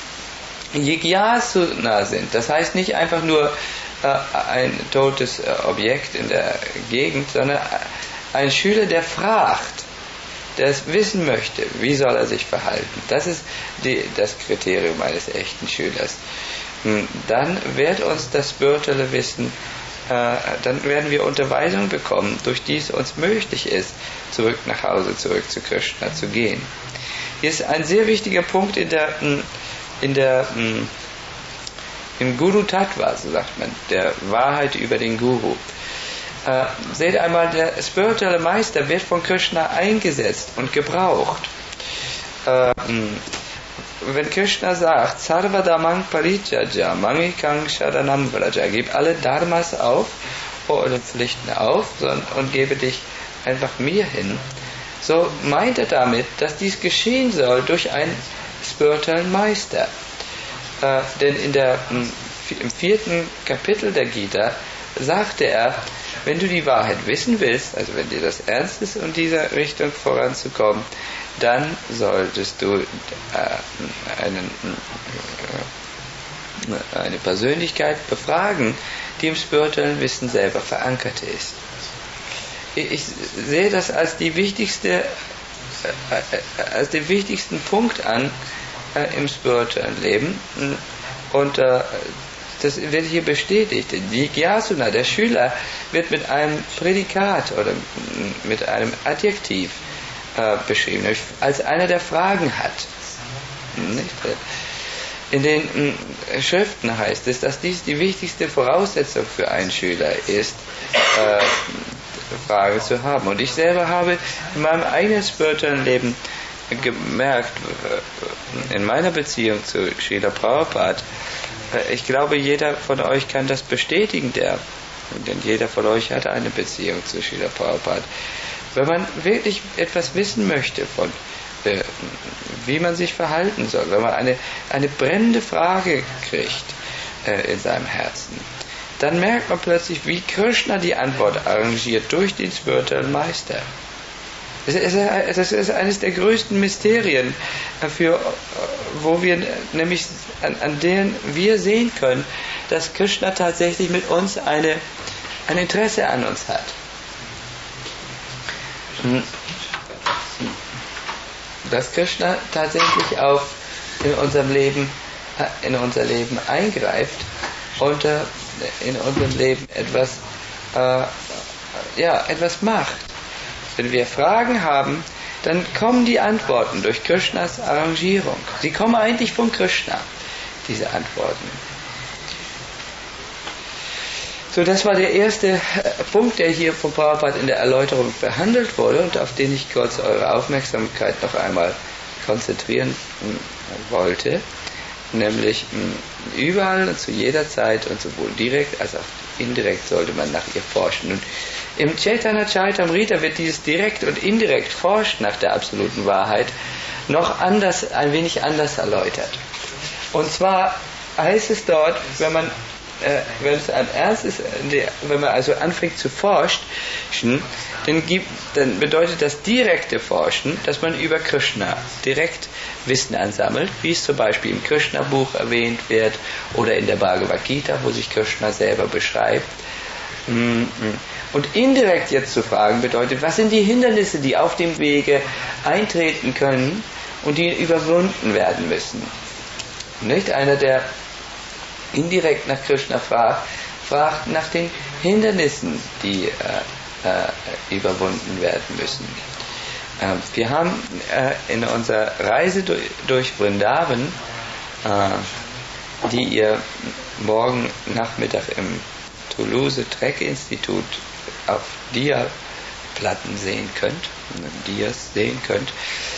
Jigyasuna sind, das heißt nicht einfach nur äh, ein totes äh, Objekt in der Gegend, sondern ein Schüler, der fragt, der es wissen möchte, wie soll er sich verhalten. Das ist die, das Kriterium eines echten Schülers. Dann wird uns das spirituelle Wissen, äh, dann werden wir Unterweisung bekommen, durch die es uns möglich ist, zurück nach Hause, zurück zu Krishna zu gehen. Hier ist ein sehr wichtiger Punkt in der, in der, im Guru Tattva, so sagt man, der Wahrheit über den Guru. Äh, seht einmal, der spirituelle Meister wird von Krishna eingesetzt und gebraucht. Äh, wenn Krishna sagt, Sarvadamang Parityajya, Mangikang Sharanam Vraja, gib alle Dharmas auf, oder Pflichten auf, und gebe dich einfach mir hin, so meint er damit, dass dies geschehen soll durch einen spirituellen Meister. Äh, denn in der, im vierten Kapitel der Gita sagte er, wenn du die Wahrheit wissen willst, also wenn dir das ernst ist, in dieser Richtung voranzukommen, dann solltest du äh, einen, äh, eine Persönlichkeit befragen, die im spirituellen Wissen selber verankert ist. Ich sehe das als die wichtigste, äh, äh, als den wichtigsten Punkt an äh, im spirituellen Leben. Und äh, das wird hier bestätigt. Die Jigyasuna, der Schüler, wird mit einem Prädikat oder mit einem Adjektiv äh, beschrieben, als einer, der Fragen hat. In den äh, Schriften heißt es, dass dies die wichtigste Voraussetzung für einen Schüler ist, äh, Fragen zu haben. Und ich selber habe in meinem eigenen spirituellen Leben gemerkt, äh, in meiner Beziehung zu Srila Prabhupada, ich glaube, jeder von euch kann das bestätigen, der, denn jeder von euch hat eine Beziehung zu Srila Prabhupada. Wenn man wirklich etwas wissen möchte von, äh, wie man sich verhalten soll, wenn man eine, eine brennende Frage kriegt äh, in seinem Herzen, dann merkt man plötzlich, wie Krishna die Antwort arrangiert durch den spirituellen Meister. Das ist eines der größten Mysterien für, wo wir nämlich an, an denen wir sehen können, dass Krishna tatsächlich mit uns eine, ein Interesse an uns hat. Dass Krishna tatsächlich auch in unserem Leben, in unser Leben eingreift und in unserem Leben etwas, äh, ja, etwas macht. Wenn wir Fragen haben, dann kommen die Antworten durch Krishnas Arrangierung. Sie kommen eigentlich von Krishna, diese Antworten. So, das war der erste Punkt, der hier von Prabhupada in der Erläuterung behandelt wurde und auf den ich kurz eure Aufmerksamkeit noch einmal konzentrieren wollte. Nämlich überall und zu jeder Zeit und sowohl direkt als auch indirekt sollte man nach ihr forschen. Und im Chaitanya Charitamrita wird dieses direkt und indirekt Forschen nach der absoluten Wahrheit noch anders, ein wenig anders erläutert. Und zwar heißt es dort, wenn man, äh, wenn es ein Ernst ist, wenn man also anfängt zu forschen, dann, gibt, dann bedeutet das direkte Forschen, dass man über Krishna direkt Wissen ansammelt, wie es zum Beispiel im Krishna-Buch erwähnt wird oder in der Bhagavad Gita, wo sich Krishna selber beschreibt. Und indirekt jetzt zu fragen bedeutet, was sind die Hindernisse, die auf dem Wege eintreten können und die überwunden werden müssen. Nicht einer, der indirekt nach Krishna fragt, fragt nach den Hindernissen, die äh, äh, überwunden werden müssen. Äh, wir haben äh, in unserer Reise durch, durch Vrindavan, äh, die ihr morgen Nachmittag im Toulouse Trek-Institut auf Dia-Platten sehen könnt, Dias sehen könnt,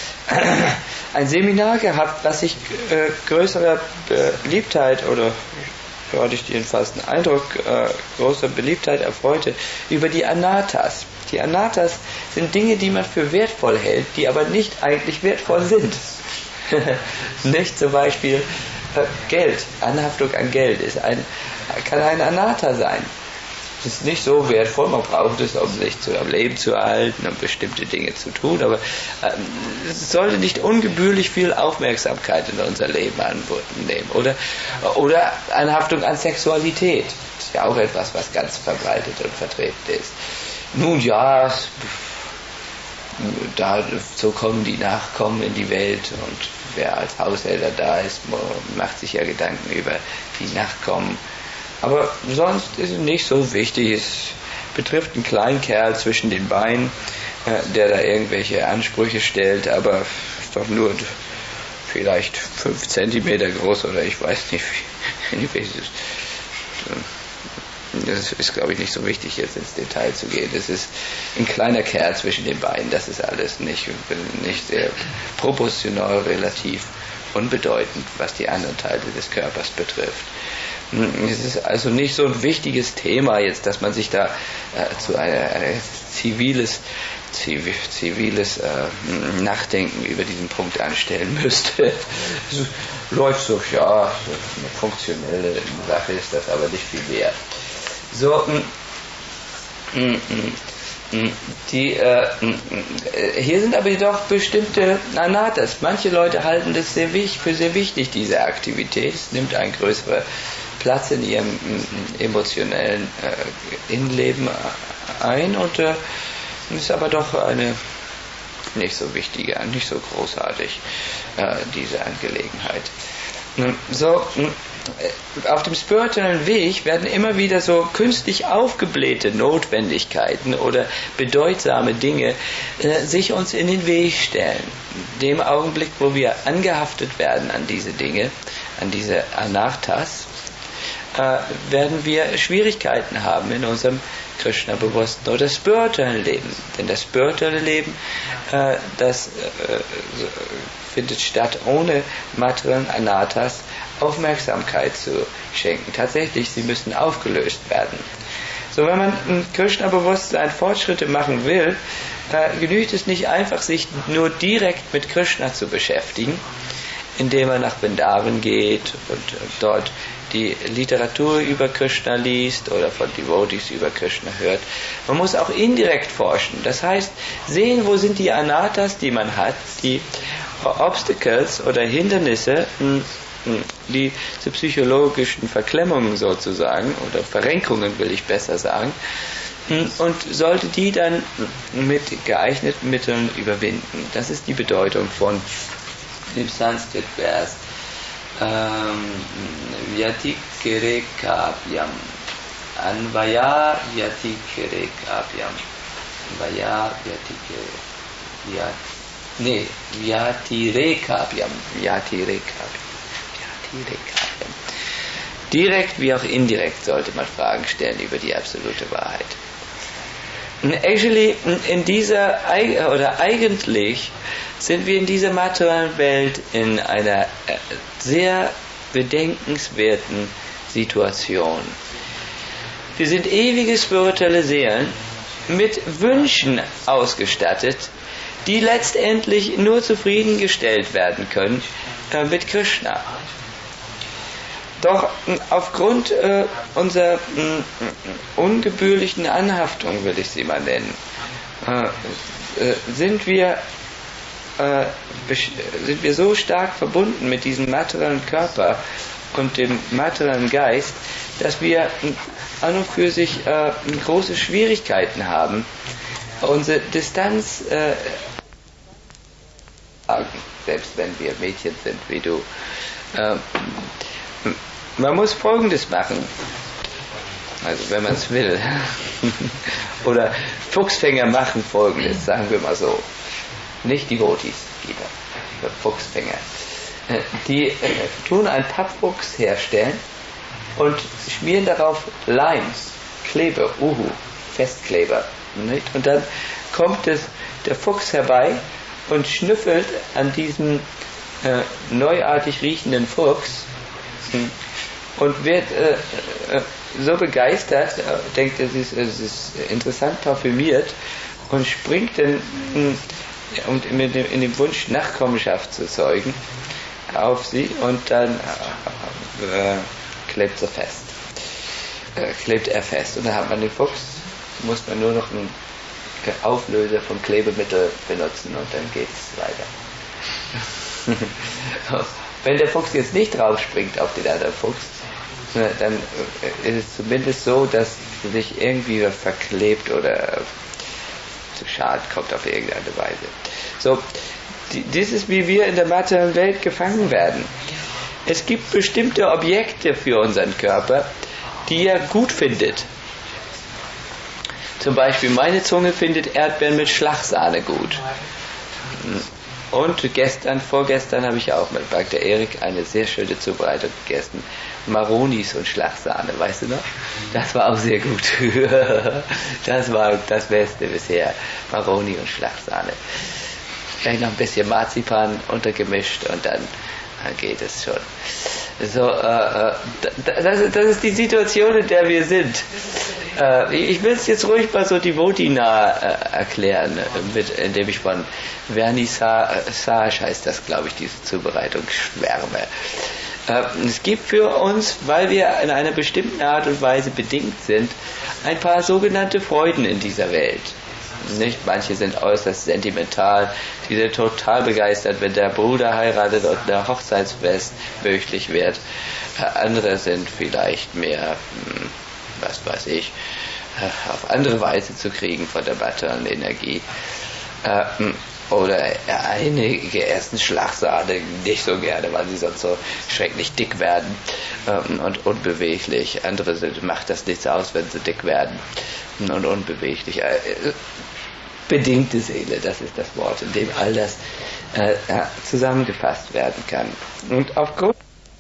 ein Seminar gehabt, was sich äh, größerer Beliebtheit oder so hatte ich jedenfalls einen Eindruck, äh, großer Beliebtheit erfreute, über die Anarthas. Die Anarthas sind Dinge, die man für wertvoll hält, die aber nicht eigentlich wertvoll sind. Nicht zum Beispiel äh, Geld, Anhaftung an Geld ist ein, kann ein Anartha sein. Es ist nicht so wertvoll, man braucht es, um sich zu, am Leben zu erhalten, um bestimmte Dinge zu tun, aber äh, es sollte nicht ungebührlich viel Aufmerksamkeit in unser Leben annehmen. Oder, oder Anhaftung an Sexualität. Das ist ja auch etwas, was ganz verbreitet und vertreten ist. Nun ja, da, so kommen die Nachkommen in die Welt und wer als Haushälter da ist, macht sich ja Gedanken über die Nachkommen. Aber sonst ist es nicht so wichtig. Es betrifft einen kleinen Kerl zwischen den Beinen, der da irgendwelche Ansprüche stellt, aber ist doch nur vielleicht fünf Zentimeter groß oder ich weiß nicht, wie. Das ist, glaube ich, nicht so wichtig, jetzt ins Detail zu gehen. Das ist ein kleiner Kerl zwischen den Beinen, das ist alles nicht, nicht sehr proportional, relativ unbedeutend, was die anderen Teile des Körpers betrifft. Es ist also nicht so ein wichtiges Thema jetzt, dass man sich da äh, zu einem ein ziviles, zivil, ziviles äh, Nachdenken über diesen Punkt anstellen müsste. Es läuft so, ja, eine funktionelle Sache ist das, aber nicht viel wert. So, m, m, m, die, äh, hier sind aber doch bestimmte Anarthas. Manche Leute halten das sehr wichtig, für sehr wichtig, diese Aktivität. Es nimmt einen größeren Platz in ihrem emotionellen äh, Innenleben ein und äh, ist aber doch eine nicht so wichtige, nicht so großartig, äh, diese Angelegenheit. So, auf dem spirituellen Weg werden immer wieder so künstlich aufgeblähte Notwendigkeiten oder bedeutsame Dinge äh, sich uns in den Weg stellen. Dem Augenblick, wo wir angehaftet werden an diese Dinge, an diese Anarthas, äh, werden wir Schwierigkeiten haben in unserem Krishna-bewussten oder spirituellen Leben. Denn das spirituelle Leben, äh, das äh, findet statt, ohne materiellen Anarthas Aufmerksamkeit zu schenken. Tatsächlich, sie müssen aufgelöst werden. So, wenn man im Krishna-Bewusstsein Fortschritte machen will, äh, genügt es nicht einfach, sich nur direkt mit Krishna zu beschäftigen, indem man nach Vrindavan geht und äh, dort die Literatur über Krishna liest oder von Devotees über Krishna hört. Man muss auch indirekt forschen. Das heißt, sehen, wo sind die Anarthas, die man hat, die Obstacles oder Hindernisse, diese psychologischen Verklemmungen sozusagen, oder Verrenkungen will ich besser sagen, und sollte die dann mit geeigneten Mitteln überwinden. Das ist die Bedeutung von dem Sanskrit-Vers Vyatikere Kavyam Anvaya Vyatikere Kavyam Anvaya Vyatikere Vyat Nee, Vyatire Kavyam Vyatire Kavyam Vyatire Kavyam. Direkt wie auch indirekt sollte man Fragen stellen über die absolute Wahrheit. Actually, in dieser, oder eigentlich sind wir in dieser materiellen Welt in einer sehr bedenkenswerten Situation. Wir sind ewige spirituelle Seelen mit Wünschen ausgestattet, die letztendlich nur zufriedengestellt werden können äh, mit Krishna. Doch aufgrund äh, unserer mh, ungebührlichen Anhaftung, will ich sie mal nennen, äh, äh, sind wir äh, sind wir so stark verbunden mit diesem materiellen Körper und dem materiellen Geist, dass wir an und für sich äh, große Schwierigkeiten haben, unsere Distanz äh, selbst wenn wir Mädchen sind wie du. Äh, Man muss Folgendes machen, also wenn man es will, oder Fuchsfänger machen Folgendes, sagen wir mal so, nicht Devotees, lieber, Fuchsfänger. Die äh, tun einen Pappfuchs herstellen und schmieren darauf Limes, Kleber, Uhu, Festkleber, nicht? Und dann kommt es, der Fuchs herbei und schnüffelt an diesem äh, neuartig riechenden Fuchs und wird äh, äh, so begeistert, äh, denkt, es ist, es ist interessant parfümiert und springt dann, äh, um in dem, in dem Wunsch Nachkommenschaft zu zeugen, auf sie und dann äh, äh, klebt sie fest. Äh, klebt er fest. Und dann hat man den Fuchs, muss man nur noch einen Auflöser vom Klebemittel benutzen und dann geht es weiter. Wenn der Fuchs jetzt nicht drauf springt auf den anderen Fuchs, dann ist es zumindest so, dass er sich irgendwie verklebt oder zu Schaden kommt auf irgendeine Weise. So, dies ist, wie wir in der materiellen Welt gefangen werden. Es gibt bestimmte Objekte für unseren Körper, die er gut findet. Zum Beispiel meine Zunge findet Erdbeeren mit Schlagsahne gut. Und gestern, vorgestern habe ich auch mit Doktor Erik eine sehr schöne Zubereitung gegessen. Maronis und Schlagsahne, weißt du noch? Das war auch sehr gut. Das war das Beste bisher. Maroni und Schlagsahne. Vielleicht noch ein bisschen Marzipan untergemischt und dann geht es schon. So, äh, das, das ist die Situation, in der wir sind. Äh, ich will es jetzt ruhig mal so devotee-nah äh, erklären, mit, indem ich von Vernissage, heißt das, glaube ich, diese Zubereitung, schwärme. Äh, es gibt für uns, weil wir in einer bestimmten Art und Weise bedingt sind, ein paar sogenannte Freuden in dieser Welt. Nicht? Manche sind äußerst sentimental, die sind total begeistert, wenn der Bruder heiratet und ein Hochzeitsfest möglich wird. Andere sind vielleicht mehr, was weiß ich, auf andere Weise zu kriegen von der materiellen Energie. Oder einige essen Schlagsahne nicht so gerne, weil sie sonst so schrecklich dick werden und unbeweglich. Andere sind, macht das nichts aus, wenn sie dick werden und unbeweglich. Bedingte Seele, das ist das Wort, in dem all das äh, zusammengefasst werden kann. Und aufgrund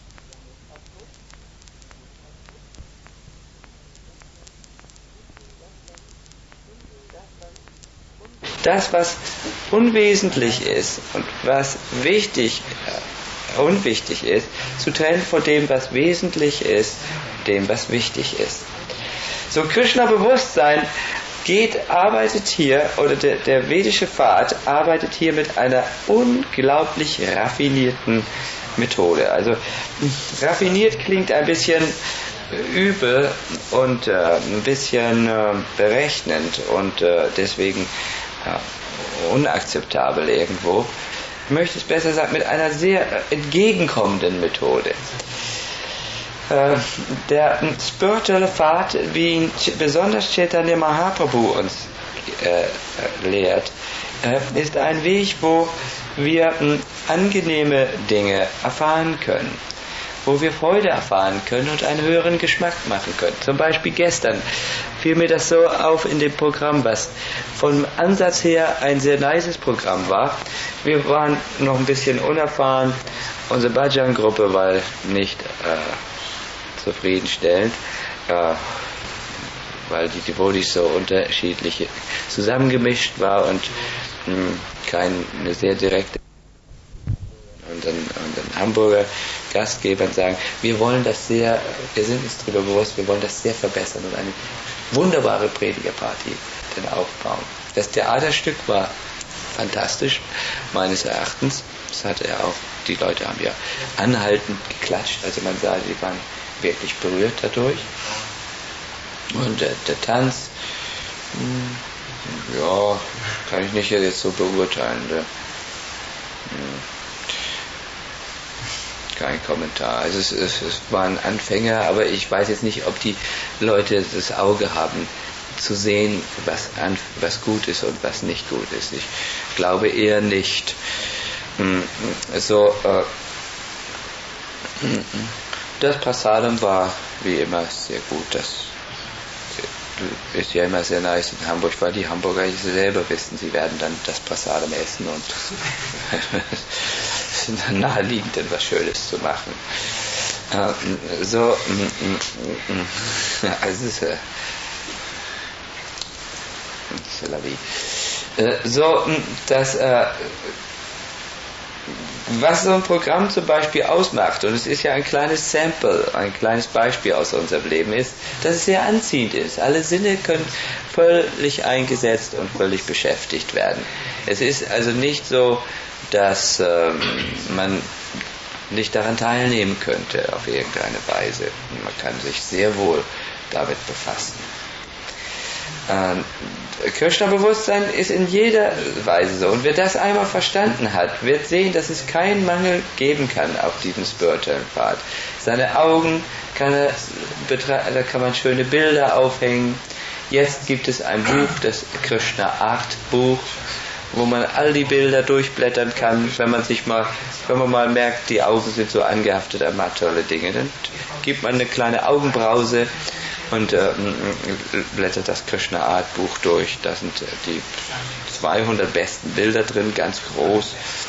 das, was unwesentlich ist und was wichtig, äh, unwichtig ist, zu trennen von dem, was wesentlich ist, dem, was wichtig ist. So Krishna-Bewusstsein geht, arbeitet hier, oder der, der vedische Pfad arbeitet hier mit einer unglaublich raffinierten Methode. Also raffiniert klingt ein bisschen übel und äh, ein bisschen äh, berechnend und äh, deswegen äh, unakzeptabel irgendwo. ich möchte es besser sagen, mit einer sehr entgegenkommenden Methode. Äh, der spirituelle Pfad, wie ihn besonders Chaitanya Mahaprabhu uns äh, lehrt, äh, ist ein Weg, wo wir äh, angenehme Dinge erfahren können, wo wir Freude erfahren können und einen höheren Geschmack machen können. Zum Beispiel gestern fiel mir das so auf in dem Programm, was vom Ansatz her ein sehr nices Programm war. Wir waren noch ein bisschen unerfahren, unsere Bhajan-Gruppe war nicht äh, zufriedenstellend, äh, weil die Devotees so unterschiedlich zusammengemischt war und mh, keine sehr direkte und dann, und dann Hamburger Gastgebern sagen, wir wollen das sehr, wir sind uns darüber bewusst, wir wollen das sehr verbessern und eine wunderbare Predigerparty dann aufbauen. Das Theaterstück war fantastisch, meines Erachtens. Das hatte er auch, die Leute haben ja anhaltend geklatscht, also man sah, sie waren wirklich berührt dadurch. Und der, der Tanz, mh, ja, kann ich nicht jetzt so beurteilen. Der, mh, kein Kommentar. Also es, es, es waren Anfänger, aber ich weiß jetzt nicht, ob die Leute das Auge haben, zu sehen, was, an, was gut ist und was nicht gut ist. Ich glaube eher nicht. So, äh, das Prasadam war wie immer sehr gut. Das ist ja immer sehr nice in Hamburg, weil die Hamburger selber wissen, sie werden dann das Prasadam essen und es ist dann naheliegend, etwas Schönes zu machen. Äh, so, also es ist äh, so, dass äh, was so ein Programm zum Beispiel ausmacht, und es ist ja ein kleines Sample, ein kleines Beispiel aus unserem Leben, ist, dass es sehr anziehend ist. Alle Sinne können völlig eingesetzt und völlig beschäftigt werden. Es ist also nicht so, dass ähm, man nicht daran teilnehmen könnte auf irgendeine Weise. Man kann sich sehr wohl damit befassen. Ähm, Krishna-Bewusstsein ist in jeder Weise so. Und wer das einmal verstanden hat, wird sehen, dass es keinen Mangel geben kann auf diesem spirituellen Pfad. Seine Augen kann er betra- da kann man schöne Bilder aufhängen. Jetzt gibt es ein Buch, das Krishna-Art-Buch, wo man all die Bilder durchblättern kann. Wenn man sich mal, wenn man mal merkt, die Augen sind so angehaftet an tolle Dinge, dann gibt man eine kleine Augenbrause und äh, blättert das Krishna-Art-Buch durch. Da sind äh, die zweihundert besten Bilder drin, ganz groß.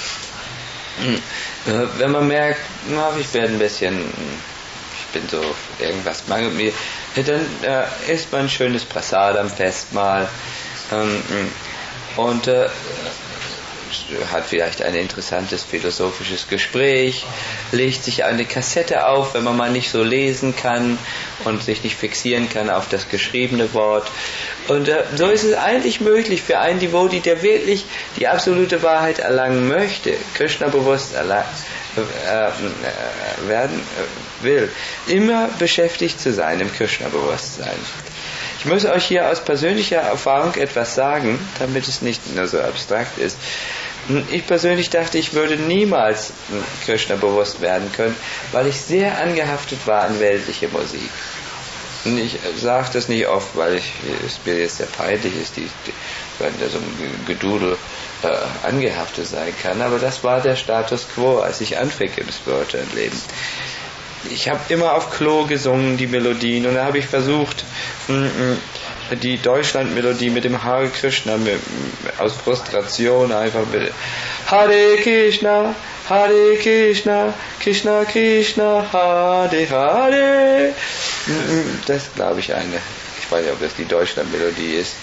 Äh, wenn man merkt, na, ich bin ein bisschen, ich bin so, irgendwas mangelt mir, dann äh, isst man ein schönes Prasadam-Fest mal ähm, und äh, hat vielleicht ein interessantes philosophisches Gespräch, legt sich eine Kassette auf, wenn man mal nicht so lesen kann und sich nicht fixieren kann auf das geschriebene Wort. Und äh, so ist es eigentlich möglich für einen Devotee, der wirklich die absolute Wahrheit erlangen möchte, Krishna bewusst erlangen, äh, werden äh, will, immer beschäftigt zu sein im Krishna-Bewusstsein. Ich muss euch hier aus persönlicher Erfahrung etwas sagen, damit es nicht nur so abstrakt ist. Ich persönlich dachte, ich würde niemals Krishna bewusst werden können, weil ich sehr angehaftet war an weltliche Musik. Und ich sage das nicht oft, weil ich, es mir jetzt sehr peinlich ist, die, die, wenn da so ein Gedudel äh, angehaftet sein kann, aber das war der Status quo, als ich anfing im spirituellen Leben. Ich habe immer auf Klo gesungen, die Melodien, und da habe ich versucht, die Deutschland-Melodie mit dem Hare Krishna mit, aus Frustration einfach mit Hare Krishna, Hare Krishna, Krishna Krishna, Hare Hare. Das ist, glaube ich, eine, ich weiß nicht, ob das die Deutschland-Melodie ist.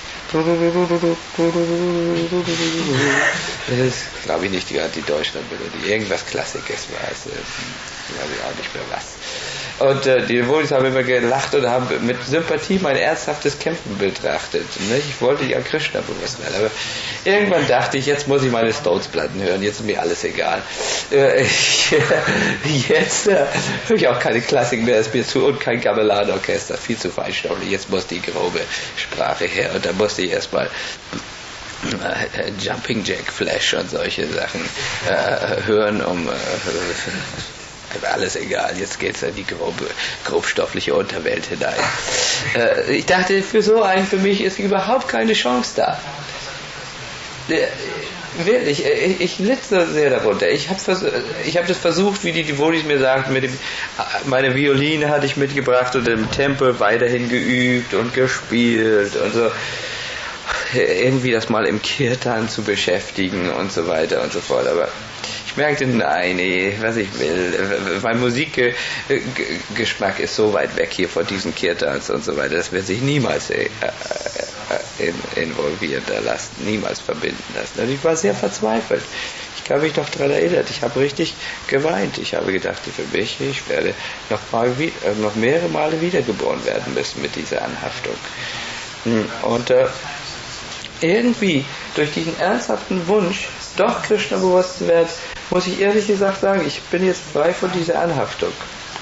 Das ist, glaube ich, nicht die, die Deutschland-Melodie. Irgendwas Klassikes war es. Ich weiß auch nicht mehr was. Und äh, die Devotees haben immer gelacht und haben mit Sympathie mein ernsthaftes Kämpfen betrachtet. Ne? Ich wollte ja Krishna bewusst werden, aber irgendwann dachte ich, jetzt muss ich meine Stones-Platten hören, jetzt ist mir alles egal. Äh, ich, jetzt äh, höre ich auch keine Klassik mehr, ist mir zu, und kein Gamelan-Orchester, viel zu feinstofflich. Jetzt muss die grobe Sprache her, und da musste ich erstmal äh, Jumping Jack Flash und solche Sachen äh, hören, um äh, alles egal, jetzt geht es in die grobe, grobstoffliche Unterwelt hinein. Äh, ich dachte, für so einen, für mich ist überhaupt keine Chance da. Der, Wirklich, ich, ich litt so sehr darunter. Ich habe ich hab das versucht, wie die Devotees mir sagten, mit dem, meine Violine hatte ich mitgebracht und im Tempel weiterhin geübt und gespielt und so. Irgendwie das mal im Kirtan zu beschäftigen und so weiter und so fort. Aber ich merkte, nein, nee, was ich will. Mein Musikgeschmack ist so weit weg hier von diesen Kirtans und so weiter, das wird sich niemals äh, in, involvieren lassen, niemals verbinden lassen. Und ich war sehr verzweifelt. Ich kann mich noch daran erinnern, ich habe richtig geweint. Ich habe gedacht, für mich, ich werde noch, mal, noch mehrere Male wiedergeboren werden müssen mit dieser Anhaftung. Und äh, irgendwie, durch diesen ernsthaften Wunsch, doch Krishna bewusst zu werden, muss ich ehrlich gesagt sagen, ich bin jetzt frei von dieser Anhaftung.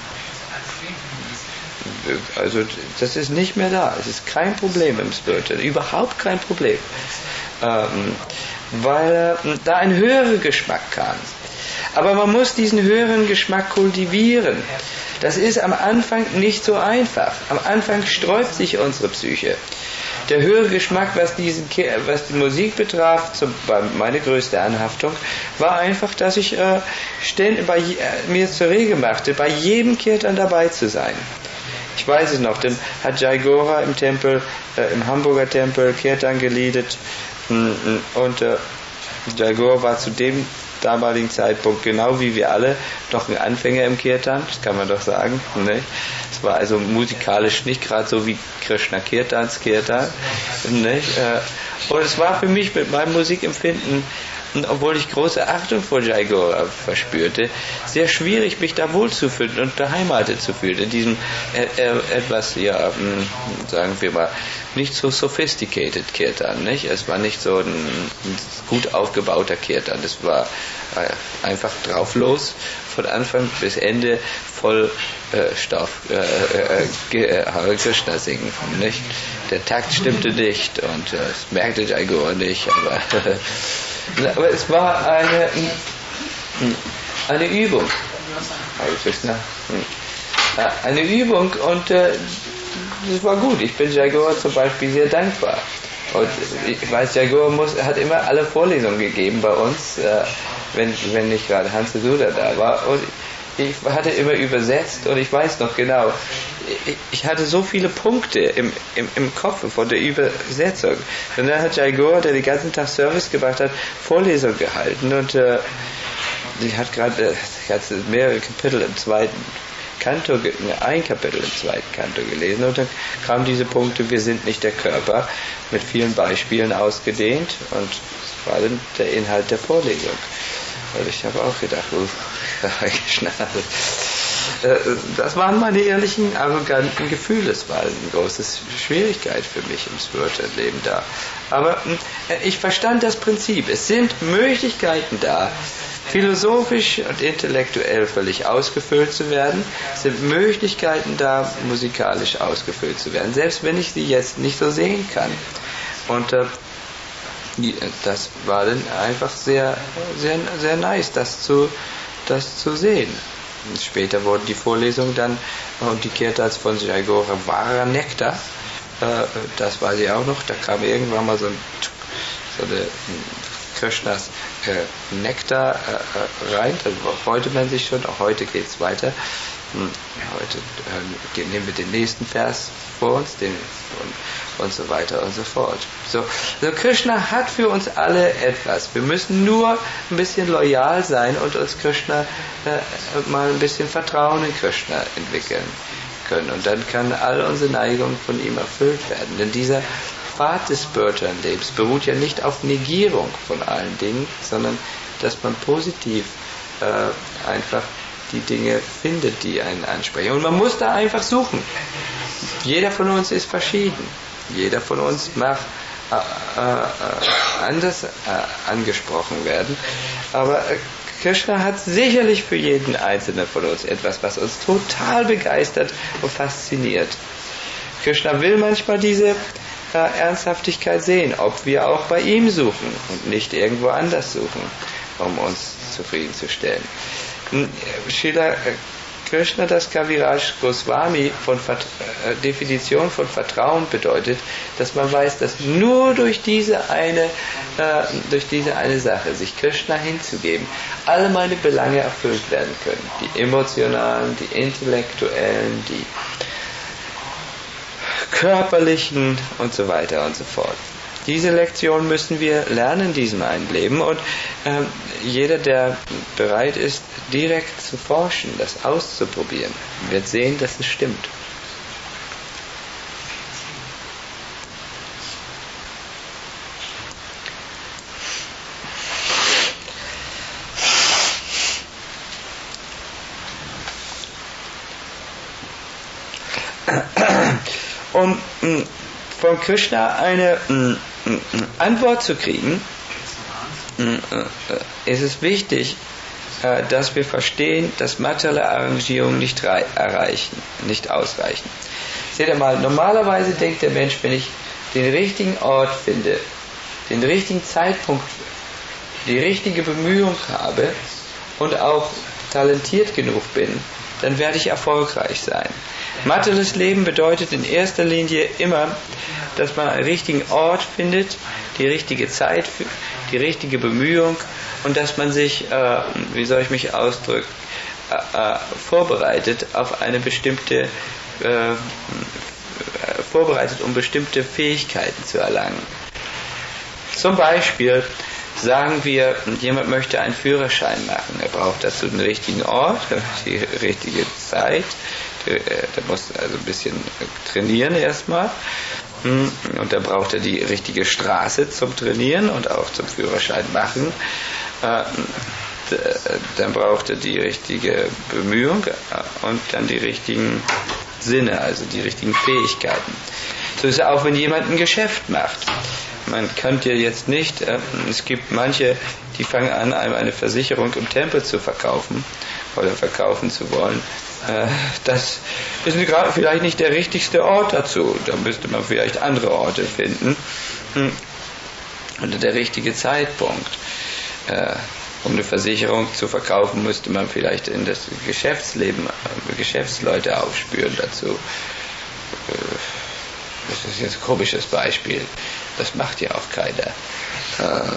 Also das ist nicht mehr da. Es ist kein Problem im Spiritual, überhaupt kein Problem. Ähm, weil äh, da ein höherer Geschmack kam. Aber man muss diesen höheren Geschmack kultivieren. Das ist am Anfang nicht so einfach. Am Anfang sträubt sich unsere Psyche. Der höhere Geschmack, was, diesen, was die Musik betraf, zum, meine größte Anhaftung, war einfach, dass ich äh, ständig bei, äh, mir zur Regel machte, bei jedem Kirtan dabei zu sein. Ich weiß es noch, denn hat Jai Gora im Tempel, äh, im Hamburger Tempel Kirtan geliedet und äh, Jai Gora war zu dem damaligen Zeitpunkt, genau wie wir alle, noch ein Anfänger im Kirtan, das kann man doch sagen. Nicht? Es war also musikalisch nicht gerade so wie Krishna Kirtans Kirtan. Nicht? Und es war für mich mit meinem Musikempfinden, obwohl ich große Achtung vor Jai Gora verspürte, sehr schwierig, mich da wohlzufühlen und beheimatet zu fühlen in diesem äh, äh, etwas, ja, sagen wir mal, nicht so sophisticated Kirtan, nicht? Es war nicht so ein, ein gut aufgebauter Kirtan, es war äh, einfach drauf los, von Anfang bis Ende voll äh, Stoff, äh, äh, Hare Krishna singen, nicht? Der Takt stimmte nicht und äh, das merkte Jai Gora nicht, aber aber es war eine, eine Übung. Eine Übung und äh, das war gut. Ich bin Jai Gora zum Beispiel sehr dankbar. Und ich weiß, Jai Gora muss, hat immer alle Vorlesungen gegeben bei uns, äh, wenn, wenn nicht gerade Hans Suda da war. Und ich hatte immer übersetzt und ich weiß noch genau, ich hatte so viele Punkte im, im, im Kopf von der Übersetzung. Und dann hat Jai Gora, der den ganzen Tag Service gemacht hat, Vorlesung gehalten und äh, sie hat gerade äh, mehrere Kapitel im zweiten Kanto, ein Kapitel im zweiten Kanto gelesen und dann kamen diese Punkte, wir sind nicht der Körper, mit vielen Beispielen ausgedehnt und das war dann der Inhalt der Vorlesung. Und ich habe auch gedacht, uh, das waren meine ehrlichen, arroganten Gefühle. Es war eine große Schwierigkeit für mich im spirituellen Leben da. Aber ich verstand das Prinzip. Es sind Möglichkeiten da, philosophisch und intellektuell völlig ausgefüllt zu werden. Es sind Möglichkeiten da, musikalisch ausgefüllt zu werden, selbst wenn ich sie jetzt nicht so sehen kann. Und äh, das war dann einfach sehr, sehr, sehr nice, das zu, das zu sehen. Und später wurden die Vorlesungen dann und die Kirtans von Jai Gora wahrer Nektar. Äh, das weiß ich auch noch. Da kam irgendwann mal so, ein, so eine Krishnas äh, Nektar äh, rein. Da freute man sich schon. Auch heute geht es weiter. Heute äh, nehmen wir den nächsten Vers vor uns, den und, und so weiter und so fort. So, also Krishna hat für uns alle etwas. Wir müssen nur ein bisschen loyal sein und uns Krishna äh, mal ein bisschen Vertrauen in Krishna entwickeln können. Und dann kann all unsere Neigung von ihm erfüllt werden. Denn dieser Pfad des spirituellen Lebens beruht ja nicht auf Negierung von allen Dingen, sondern dass man positiv äh, einfach die Dinge findet, die einen ansprechen. Und man muss da einfach suchen. Jeder von uns ist verschieden. Jeder von uns mag äh, äh, anders äh, angesprochen werden. Aber äh, Krishna hat sicherlich für jeden Einzelnen von uns etwas, was uns total begeistert und fasziniert. Krishna will manchmal diese äh, Ernsthaftigkeit sehen, ob wir auch bei ihm suchen und nicht irgendwo anders suchen, um uns zufriedenzustellen. Srila Krishnadas Kaviraj Goswami von Vert- äh, Definition von Vertrauen bedeutet, dass man weiß, dass nur durch diese eine, äh, durch diese eine Sache, sich Krishna hinzugeben, alle meine Belange erfüllt werden können. Die emotionalen, die intellektuellen, die körperlichen und so weiter und so fort. Diese Lektion müssen wir lernen in diesem einen Leben und äh, jeder, der bereit ist, direkt zu forschen, das auszuprobieren, wird sehen, dass es stimmt. Um mh, von Krishna eine mh, mh, Antwort zu kriegen, mh, äh, ist es wichtig, äh, dass wir verstehen, dass materielle Arrangierungen nicht rei- erreichen, nicht ausreichen. Seht ihr mal, normalerweise denkt der Mensch, wenn ich den richtigen Ort finde, den richtigen Zeitpunkt, die richtige Bemühung habe und auch talentiert genug bin, dann werde ich erfolgreich sein. Materielles Leben bedeutet in erster Linie immer, dass man einen richtigen Ort findet, die richtige Zeit, die richtige Bemühung und dass man sich, äh, wie soll ich mich ausdrücken, äh, äh, vorbereitet auf eine bestimmte, äh, vorbereitet, um bestimmte Fähigkeiten zu erlangen. Zum Beispiel sagen wir, jemand möchte einen Führerschein machen. Er braucht dazu den richtigen Ort, die richtige Zeit. Der muss also ein bisschen trainieren erstmal. Und dann braucht er die richtige Straße zum Trainieren und auch zum Führerschein machen. Dann braucht er die richtige Bemühung und dann die richtigen Sinne, also die richtigen Fähigkeiten. So ist es auch, wenn jemand ein Geschäft macht. Man könnte jetzt nicht, äh, es gibt manche, die fangen an, einem eine Versicherung im Tempel zu verkaufen oder verkaufen zu wollen. Äh, das ist gerade vielleicht nicht der richtigste Ort dazu. Da müsste man vielleicht andere Orte finden. Hm. Und der richtige Zeitpunkt. Äh, um eine Versicherung zu verkaufen, müsste man vielleicht in das Geschäftsleben äh, Geschäftsleute aufspüren dazu. Äh, das ist jetzt ein komisches Beispiel. Das macht ja auch keiner. Ähm,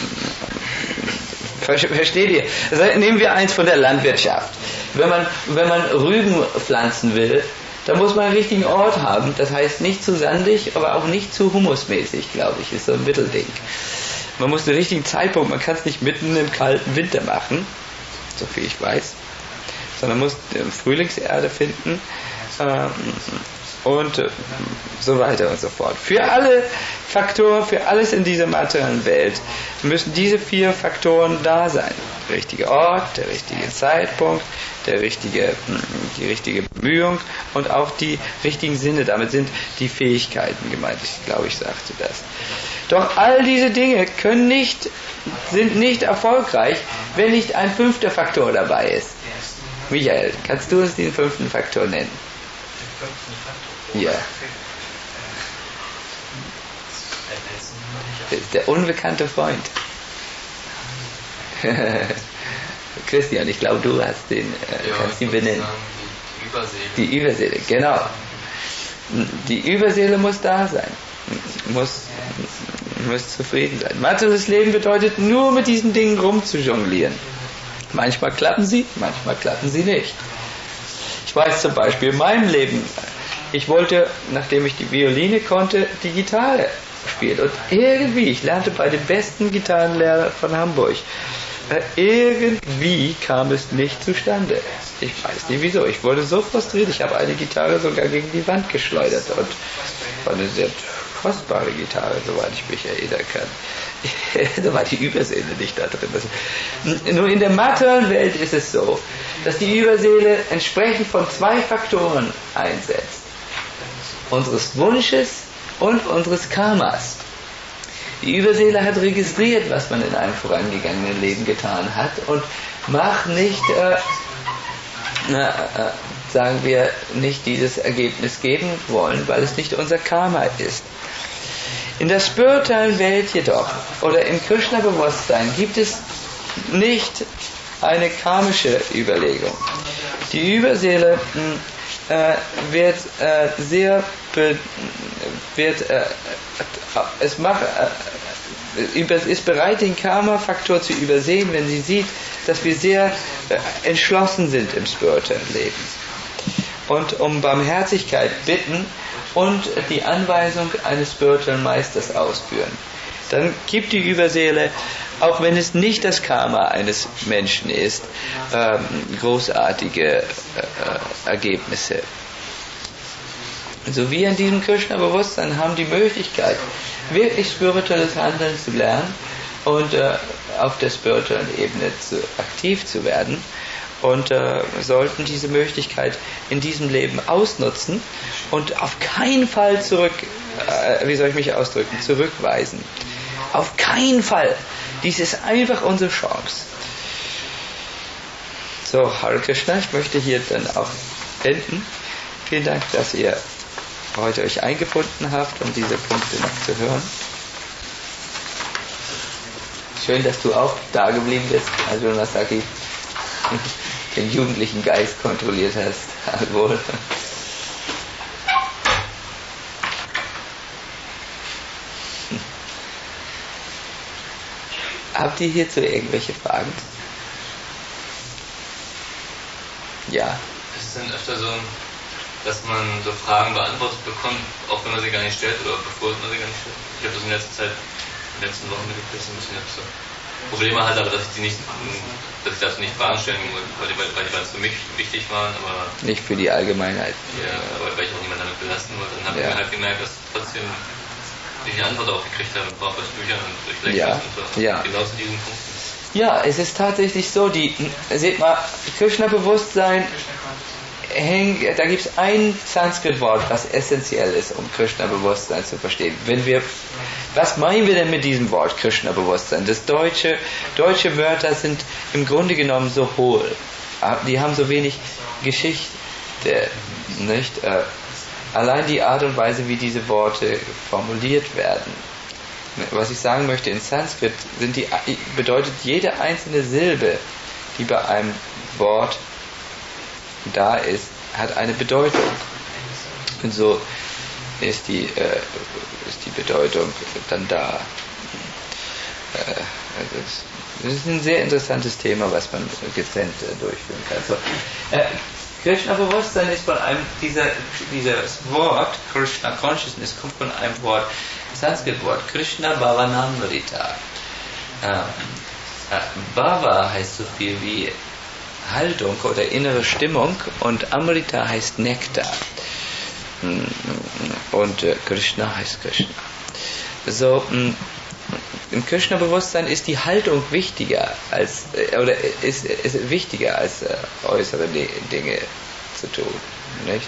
versteht ihr? Also nehmen wir eins von der Landwirtschaft. Wenn man, wenn man Rüben pflanzen will, dann muss man einen richtigen Ort haben. Das heißt nicht zu sandig, aber auch nicht zu humusmäßig, glaube ich. Ist so ein Mittelding. Man muss einen richtigen Zeitpunkt, man kann es nicht mitten im kalten Winter machen, so viel ich weiß, sondern man muss eine Frühlingserde finden. Ähm, und so weiter und so fort. Für alle Faktoren, für alles in dieser materiellen Welt müssen diese vier Faktoren da sein. Der richtige Ort, der richtige Zeitpunkt, der richtige, die richtige Bemühung und auch die richtigen Sinne. Damit sind die Fähigkeiten gemeint. Ich glaube, ich sagte das. Doch all diese Dinge können nicht, sind nicht erfolgreich, wenn nicht ein fünfter Faktor dabei ist. Michael, kannst du uns den fünften Faktor nennen? Ja. Der unbekannte Freund. Christian, ich glaube, du hast den, äh, ja, kannst ihn benennen. Die Überseele. Die Überseele, genau. Die Überseele muss da sein. Muss, muss zufrieden sein. Materielles Leben bedeutet nur mit diesen Dingen rumzujonglieren. Manchmal klappen sie, manchmal klappen sie nicht. Ich weiß zum Beispiel in meinem Leben, ich wollte, nachdem ich die Violine konnte, die Gitarre spielen. Und irgendwie, ich lernte bei dem besten Gitarrenlehrer von Hamburg, irgendwie kam es nicht zustande. Ich weiß nicht wieso. Ich wurde so frustriert, ich habe eine Gitarre sogar gegen die Wand geschleudert. Und war eine sehr kostbare Gitarre, soweit ich mich erinnern kann. Da war die Überseele nicht da drin. Das, nur in der materiellen Welt ist es so, dass die Überseele entsprechend von zwei Faktoren einsetzt. Unseres Wunsches und unseres Karmas. Die Überseele hat registriert, was man in einem vorangegangenen Leben getan hat und mag nicht, äh, na, äh, sagen wir, nicht dieses Ergebnis geben wollen, weil es nicht unser Karma ist. In der spirituellen Welt jedoch, oder im Krishna-Bewusstsein, gibt es nicht eine karmische Überlegung. Die Überseele äh, wird äh, sehr be, wird äh, es macht äh, ist bereit, den Karma-Faktor zu übersehen, wenn sie sieht, dass wir sehr äh, entschlossen sind im spirituellen Leben und um Barmherzigkeit bitten und die Anweisung eines spirituellen Meisters ausführen. Dann gibt die Überseele, auch wenn es nicht das Karma eines Menschen ist, ähm, großartige äh, Ergebnisse. Also wir in diesem Krishna-Bewusstsein haben die Möglichkeit, wirklich spirituelles Handeln zu lernen und äh, auf der spirituellen Ebene zu, aktiv zu werden und äh, sollten diese Möglichkeit in diesem Leben ausnutzen und auf keinen Fall zurück, äh, wie soll ich mich ausdrücken, zurückweisen. Auf keinen Fall. Dies ist einfach unsere Chance. So, Hare Krishna, ich möchte hier dann auch enden. Vielen Dank, dass ihr heute euch eingefunden habt, um diese Punkte noch zu hören. Schön, dass du auch da geblieben bist, Arjuna Masaki, den jugendlichen Geist kontrolliert hast. Wohl. Habt ihr hierzu irgendwelche Fragen? Ja.
Es ist dann öfter so, dass man so Fragen beantwortet bekommt, auch wenn man sie gar nicht stellt oder bevor man sie gar nicht stellt. Ich habe das in letzter Zeit, in den letzten Wochen mitgekriegt, ein bisschen so Probleme hatte, aber dass ich die nicht, dass ich dazu nicht Fragen stellen wollte, weil die, weil die für mich wichtig waren, aber
nicht für die Allgemeinheit.
Ja, aber weil ich auch niemanden damit belasten wollte. Dann habe ja. ich mir halt gemerkt, dass trotzdem ich eine Antwort darauf gekriegt habe, auch aus Büchern und durch Lectures
ja.
und so.
Ja.
Genau zu diesen Punkten.
Ja, es ist tatsächlich so, die, seht mal, Krishna-Bewusstsein hängt, da gibt es ein Sanskrit-Wort, was essentiell ist, um Krishna-Bewusstsein zu verstehen. Wenn wir, was meinen wir denn mit diesem Wort Krishna-Bewusstsein? Das deutsche, deutsche Wörter sind im Grunde genommen so hohl. Die haben so wenig Geschichte, nicht? Äh, allein die Art und Weise, wie diese Worte formuliert werden. Was ich sagen möchte, in Sanskrit sind die, bedeutet jede einzelne Silbe, die bei einem Wort da ist, hat eine Bedeutung. Und so ist die, äh, ist die Bedeutung dann da. Äh, also es, das ist ein sehr interessantes Thema, was man getrennt äh, durchführen kann. So, äh, Krishna-Bewusstsein ist von einem, dieser, dieses Wort, Krishna Consciousness, kommt von einem Wort, Sanskrit-Wort, Krishna Bhavanamrita. Ähm, äh, Bhava heißt so viel wie Haltung oder innere Stimmung und Amrita heißt Nektar. Und äh, Krishna heißt Krishna. So, mh, im Krishna-Bewusstsein ist die Haltung wichtiger als, äh, oder ist, ist wichtiger als äh, äußere Dinge zu tun. Nicht?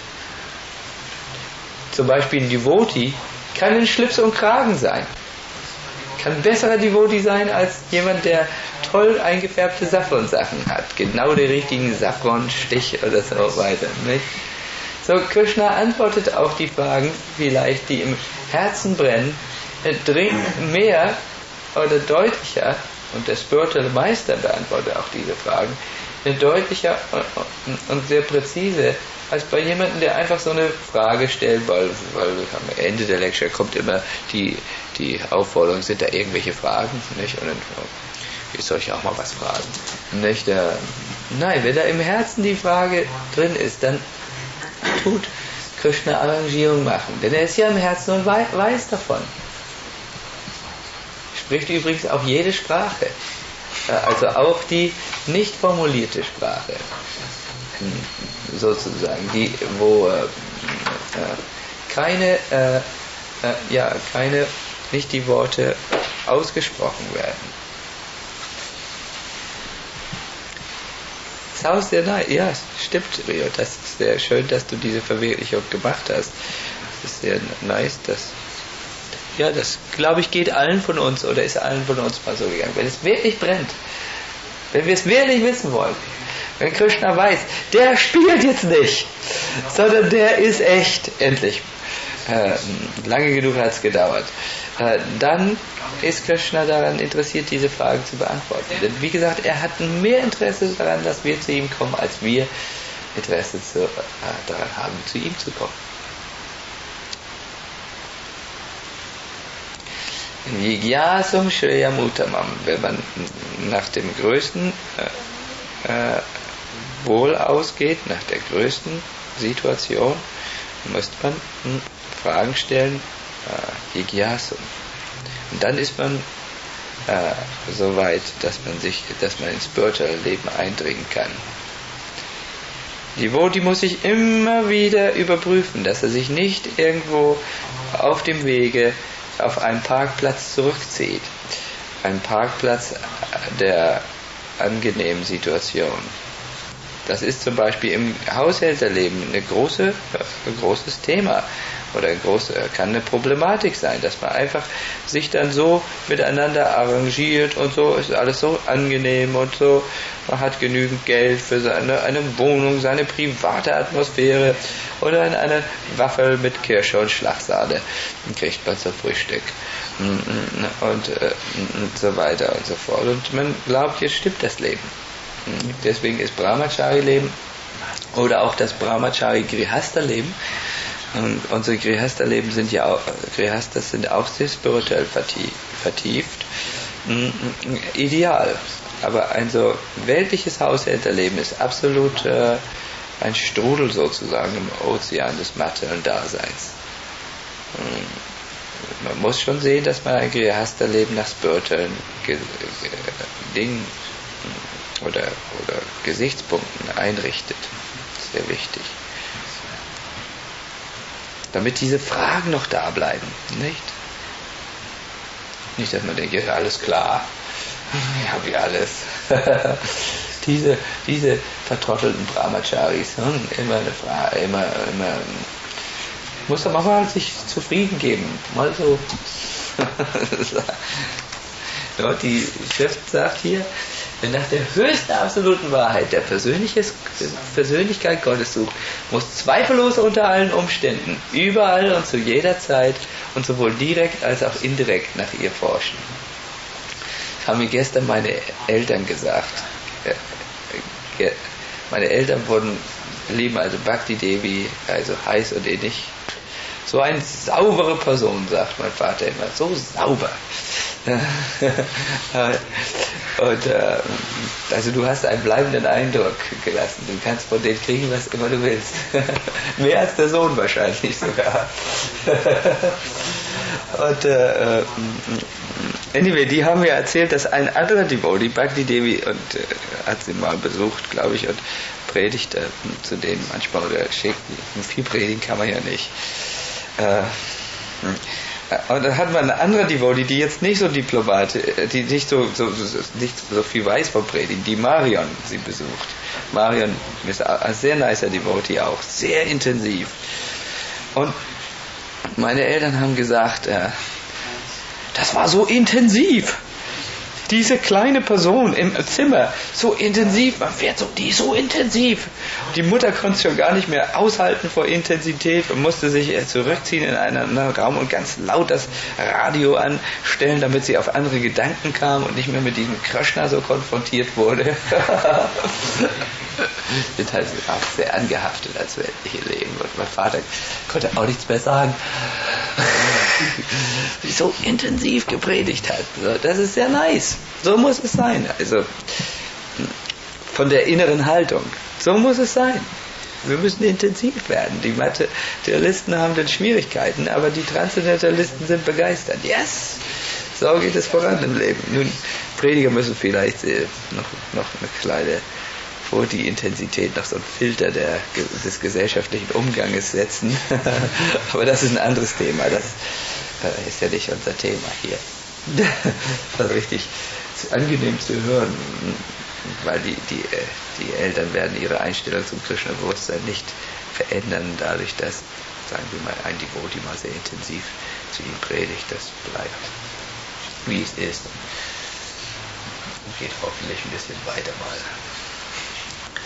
Zum Beispiel ein Devotee kann ein Schlips und Kragen sein. Kann ein besserer Devotee sein als jemand, der toll eingefärbte Saffron-Sachen hat. Genau den richtigen Saffron-Stich oder so weiter. Nicht? So, Krishna antwortet auf die Fragen vielleicht, die im Herzen brennen, dringend mehr oder deutlicher, und der spirituelle Meister beantwortet auch diese Fragen, deutlicher und sehr präzise, als bei jemandem, der einfach so eine Frage stellt, weil, weil am Ende der Lecture kommt immer die, die Aufforderung, sind da irgendwelche Fragen, nicht? Und dann, ich soll ich auch mal was fragen, nicht? Äh, nein, wenn da im Herzen die Frage drin ist, dann tut Krishna Arrangierung machen, denn er ist ja im Herzen und wei- weiß davon. Spricht übrigens auch jede Sprache, also auch die nicht formulierte Sprache, sozusagen, die, wo äh, keine, äh, äh, ja, keine, nicht die Worte ausgesprochen werden. Das Haus der Nein, ja, stimmt, Rio, das ist sehr schön, dass du diese Verwirklichung gemacht hast. Das ist sehr nice, dass ja, das, glaube ich, geht allen von uns oder ist allen von uns mal so gegangen. Wenn es wirklich brennt, wenn wir es wirklich wissen wollen, wenn Krishna weiß, der spielt jetzt nicht, sondern der ist echt, endlich. Äh, lange genug hat es gedauert. Äh, dann ist Krishna daran interessiert, diese Frage zu beantworten. Denn wie gesagt, er hat mehr Interesse daran, dass wir zu ihm kommen, als wir Interesse zu, äh, daran haben, zu ihm zu kommen. Jigyasum Shreyam Uttamam, wenn man nach dem größten äh, äh, Wohl ausgeht, nach der größten Situation, muss man hm, Fragen stellen, äh, Jigyasum. Und dann ist man äh, so weit, dass man sich, dass man ins spirituelle Leben eindringen kann. Die Devotee muss sich immer wieder überprüfen, dass er sich nicht irgendwo auf dem Wege auf einen Parkplatz zurückzieht. Ein Parkplatz der angenehmen Situation. Das ist zum Beispiel im Haushälterleben eine große, ein großes Thema oder ein große, kann eine Problematik sein, dass man einfach sich dann so miteinander arrangiert und so ist alles so angenehm und so. Man hat genügend Geld für seine eine Wohnung, seine private Atmosphäre oder eine Waffel mit Kirsche und Schlagsahne kriegt man zum Frühstück und, äh, und so weiter und so fort. Und man glaubt, jetzt stimmt das Leben. Deswegen ist Brahmachari-Leben oder auch das Brahmachari-Grihastha-Leben, und unsere Grihastha-Leben sind ja auch, Grihasthas sind auch sehr spirituell vertieft, ideal. Aber ein so weltliches Haushälterleben ist absolut äh, ein Strudel sozusagen im Ozean des materiellen Daseins. Man muss schon sehen, dass man ein Grihastha-Leben nach spirituellen Ge- Dingen oder, oder Gesichtspunkten einrichtet. Sehr wichtig. Damit diese Fragen noch da bleiben, nicht? Nicht, dass man denkt, ja, alles klar, ich habe ja alles. diese, diese vertrottelten Brahmacharis, hm, immer eine Frage, immer, immer, muss aber mal sich zufrieden geben, mal so. Ja, die Schrift sagt hier, wer nach der höchsten absoluten Wahrheit der Persönlichkeit Gottes sucht, muss zweifellos unter allen Umständen, überall und zu jeder Zeit und sowohl direkt als auch indirekt nach ihr forschen. Das haben mir gestern meine Eltern gesagt. Meine Eltern wurden, lieben also Bhakti Devi, also heiß und innig. So eine saubere Person, sagt mein Vater immer, so sauber. Und äh, also du hast einen bleibenden Eindruck gelassen. Du kannst von denen kriegen, was immer du willst. Mehr als der Sohn wahrscheinlich sogar. Und äh, anyway, die haben mir erzählt, dass ein anderer Devotee, Bhakti Devi, und äh, hat sie mal besucht, glaube ich, und predigte äh, zu denen manchmal oder schickt. Viel predigen kann man ja nicht. Äh, Und dann hat man eine andere Devotee, die jetzt nicht so Diplomat, die nicht so, so, so, nicht so viel weiß vom Predigen, die Marion sie besucht. Marion ist ein sehr nicer Devotee auch, sehr intensiv. Und meine Eltern haben gesagt, äh, das war so intensiv. Diese kleine Person im Zimmer, so intensiv, man fährt so, die ist so intensiv. Die Mutter konnte es schon gar nicht mehr aushalten vor Intensität und musste sich zurückziehen in einen anderen Raum und ganz laut das Radio anstellen, damit sie auf andere Gedanken kam und nicht mehr mit diesem Krishna so konfrontiert wurde. Sind halt auch sehr angehaftet als weltliche Leben. Und mein Vater konnte auch nichts mehr sagen. So intensiv gepredigt hat. Das ist sehr nice. So muss es sein. Also von der inneren Haltung. So muss es sein. Wir müssen intensiv werden. Die Materialisten haben dann Schwierigkeiten, aber die Transzendentalisten sind begeistert. Yes! So geht es voran im Leben. Nun, Prediger müssen vielleicht noch, noch eine kleine vor die Intensität noch so ein Filter der, des gesellschaftlichen Umganges setzen. Aber das ist ein anderes Thema. Das äh, ist ja nicht unser Thema hier. Das ist richtig angenehm zu hören, weil die, die, die Eltern werden ihre Einstellung zum Krishna-Bewusstsein nicht verändern, dadurch, dass, sagen wir mal, ein Devotee mal sehr intensiv zu ihm predigt. Das bleibt, wie es ist. Und geht hoffentlich ein bisschen weiter mal.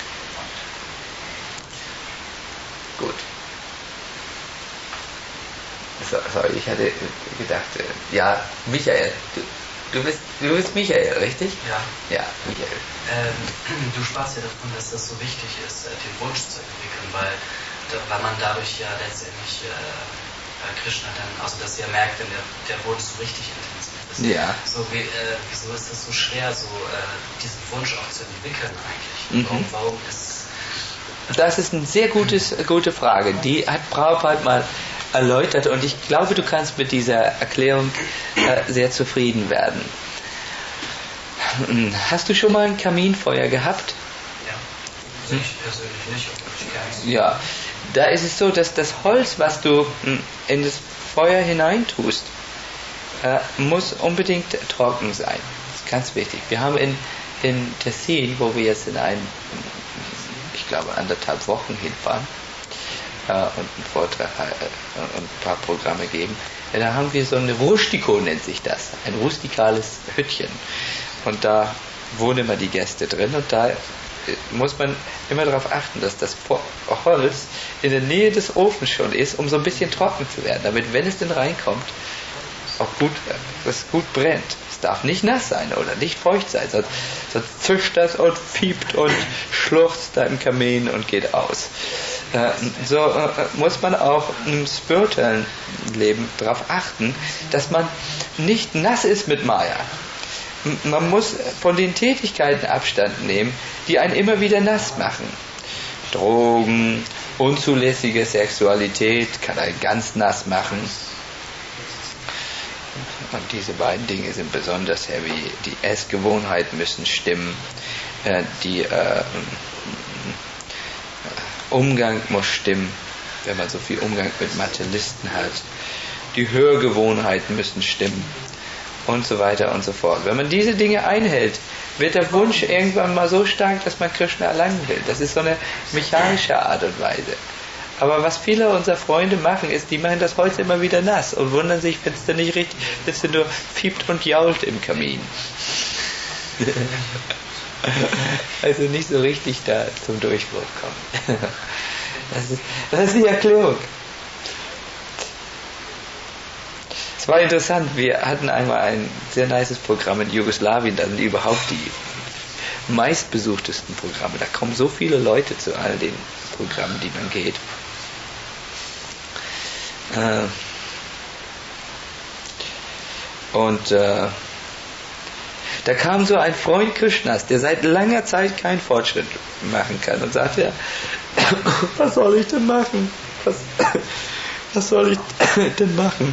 Gut. sorry, ich hatte gedacht, äh, ja, Michael, du, du, bist, du bist Michael, richtig?
Ja.
Ja, Michael.
Ähm, du sprachst ja davon, dass das so wichtig ist, äh, den Wunsch zu entwickeln, weil, weil man dadurch ja letztendlich äh, Krishna dann, also dass er merkt, wenn der, der Wunsch so richtig intensiv ist.
Ja.
So, wie, äh, wieso ist es so schwer, so äh, diesen Wunsch auch zu entwickeln eigentlich?
Mhm.
Warum, warum ist
Das ist eine sehr gutes, gute Frage. Die hat Prabhupada mal erläutert und ich glaube, du kannst mit dieser Erklärung äh, sehr zufrieden werden. Hast du schon mal ein Kaminfeuer gehabt?
Ja, also ich persönlich nicht, aber ich kenne es.
Ja, da ist es so, dass das Holz, was du in das Feuer hineintust, äh, muss unbedingt trocken sein. Das ist ganz wichtig. Wir haben in, in Tessin, wo wir jetzt in einem, ich glaube, anderthalb Wochen hinfahren äh, und einen Vortrag äh, und ein paar Programme geben, ja, da haben wir so eine Rustico, nennt sich das, ein rustikales Hüttchen. Und da wohnen immer die Gäste drin und da muss man immer darauf achten, dass das Holz in der Nähe des Ofens schon ist, um so ein bisschen trocken zu werden, damit, wenn es denn reinkommt, auch gut, das gut brennt. Es darf nicht nass sein oder nicht feucht sein, sonst, sonst zischt das und fiebt und schluchzt da im Kamin und geht aus. Äh, so äh, muss man auch im spirituellen Leben darauf achten, dass man nicht nass ist mit Maya. Man muss von den Tätigkeiten Abstand nehmen, die einen immer wieder nass machen. Drogen, unzulässige Sexualität kann einen ganz nass machen. Und diese beiden Dinge sind besonders heavy. Die Essgewohnheiten müssen stimmen. Äh, die äh, Umgang muss stimmen, wenn man so viel Umgang mit Materialisten hat. Die Hörgewohnheiten müssen stimmen. Und so weiter und so fort. Wenn man diese Dinge einhält, wird der Wunsch irgendwann mal so stark, dass man Krishna erlangen will. Das ist so eine mechanische Art und Weise. Aber was viele unserer Freunde machen, ist, die machen das Holz immer wieder nass und wundern sich, wenn es dann nicht richtig, wenn es nur fiebt und jault im Kamin. Also nicht so richtig da zum Durchbruch kommen. Das ist, das ist die Erklärung. Es war interessant, wir hatten einmal ein sehr nices Programm in Jugoslawien, das sind überhaupt die meistbesuchtesten Programme. Da kommen so viele Leute zu all den Programmen, die man geht. Und äh, da kam so ein Freund Krishnas, der seit langer Zeit keinen Fortschritt machen kann und sagte, was soll ich denn machen? Was, was soll ich denn machen?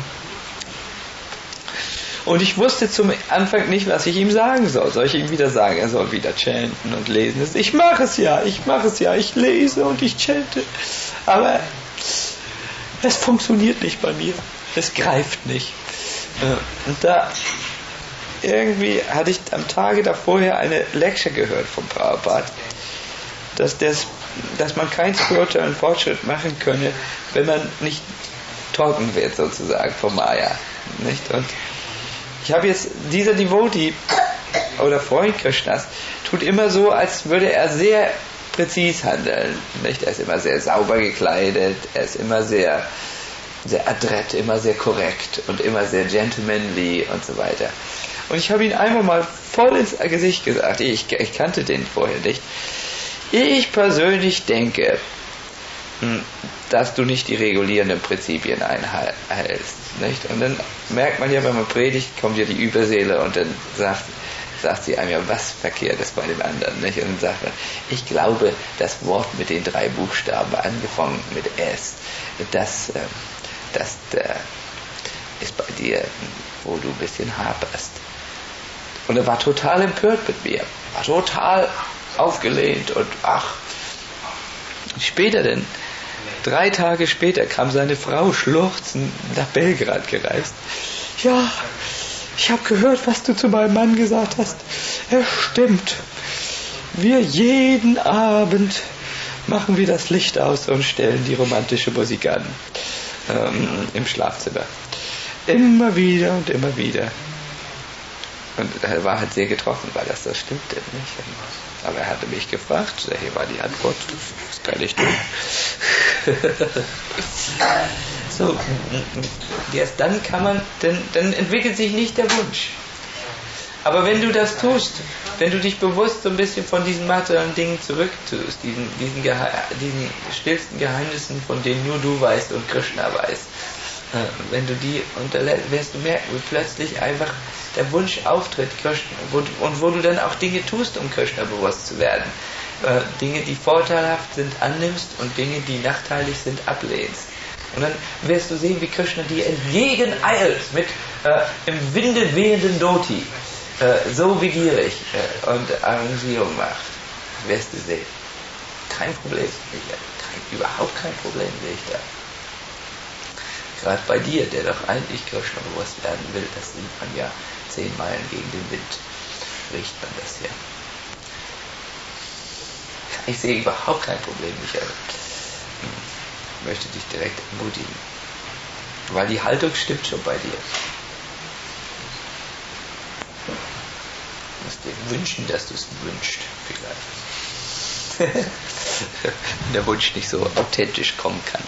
Und ich wusste zum Anfang nicht, was ich ihm sagen soll. Soll ich ihm wieder sagen, er soll wieder chanten und lesen? Ich mache es ja, ich mache es ja, ich lese und ich chante. Aber es funktioniert nicht bei mir. Es greift nicht. Und da irgendwie hatte ich am Tage davorher eine Lecture gehört von Prabhupada, dass, das, dass man keinen spirituellen Fortschritt machen könne, wenn man nicht trocken wird sozusagen vom Maya. Nicht? Und ich habe jetzt, dieser Devotee oder Freund Krishnas tut immer so, als würde er sehr präzis handeln. Nicht? Er ist immer sehr sauber gekleidet, er ist immer sehr, sehr adrett, immer sehr korrekt und immer sehr gentlemanly und so weiter. Und ich habe ihn einmal mal voll ins Gesicht gesagt, ich, ich kannte den vorher nicht. Ich persönlich denke, dass du nicht die regulierenden Prinzipien einhältst. Nicht? Und dann merkt man ja, wenn man predigt, kommt ja die Überseele und dann sagt, sagt sie einem ja, was verkehrt ist bei dem anderen. Nicht? Und dann sagt man, ich glaube, das Wort mit den drei Buchstaben, angefangen mit S, das, das, das ist bei dir, wo du ein bisschen haperst. Und er war total empört mit mir, war total aufgelehnt und ach. Später denn, drei Tage später kam seine Frau schluchzend nach Belgrad gereist. Ja, ich habe gehört, was du zu meinem Mann gesagt hast. Es stimmt. Wir jeden Abend machen wir das Licht aus und stellen die romantische Musik an ähm, im Schlafzimmer. Immer wieder und immer wieder. Und er war halt sehr getroffen, weil das so stimmte. Nicht? Aber er hatte mich gefragt, hier war die Antwort, das kann ich tun. So, erst dann kann man, dann, dann entwickelt sich nicht der Wunsch. Aber wenn du das tust, wenn du dich bewusst so ein bisschen von diesen materiellen Dingen zurücktust, diesen, diesen, Gehe- diesen stillsten Geheimnissen, von denen nur du weißt und Krishna weiß, äh, wenn du die unterlässt, wirst du merken, wie plötzlich einfach der Wunsch auftritt, Krishna, wo, und wo du dann auch Dinge tust, um Krishna bewusst zu werden. Äh, Dinge, die vorteilhaft sind, annimmst und Dinge, die nachteilig sind, ablehnst. Und dann wirst du sehen, wie Krishna dir entgegeneilt mit äh, im Winde wehenden Dhoti. Äh, so begierig äh, und Arrangierung macht. Wirst du sehen. Kein Problem. Kein, überhaupt kein Problem sehe ich da. Gerade bei dir, der doch eigentlich Krishna bewusst werden will, das sieht man ja zehn Meilen gegen den Wind. Riecht man das ja. Ich sehe überhaupt kein Problem, Michael. Ich möchte dich direkt ermutigen. Weil die Haltung stimmt schon bei dir. Du musst dir wünschen, dass du es wünschst, vielleicht. Wenn der Wunsch nicht so authentisch kommen kann.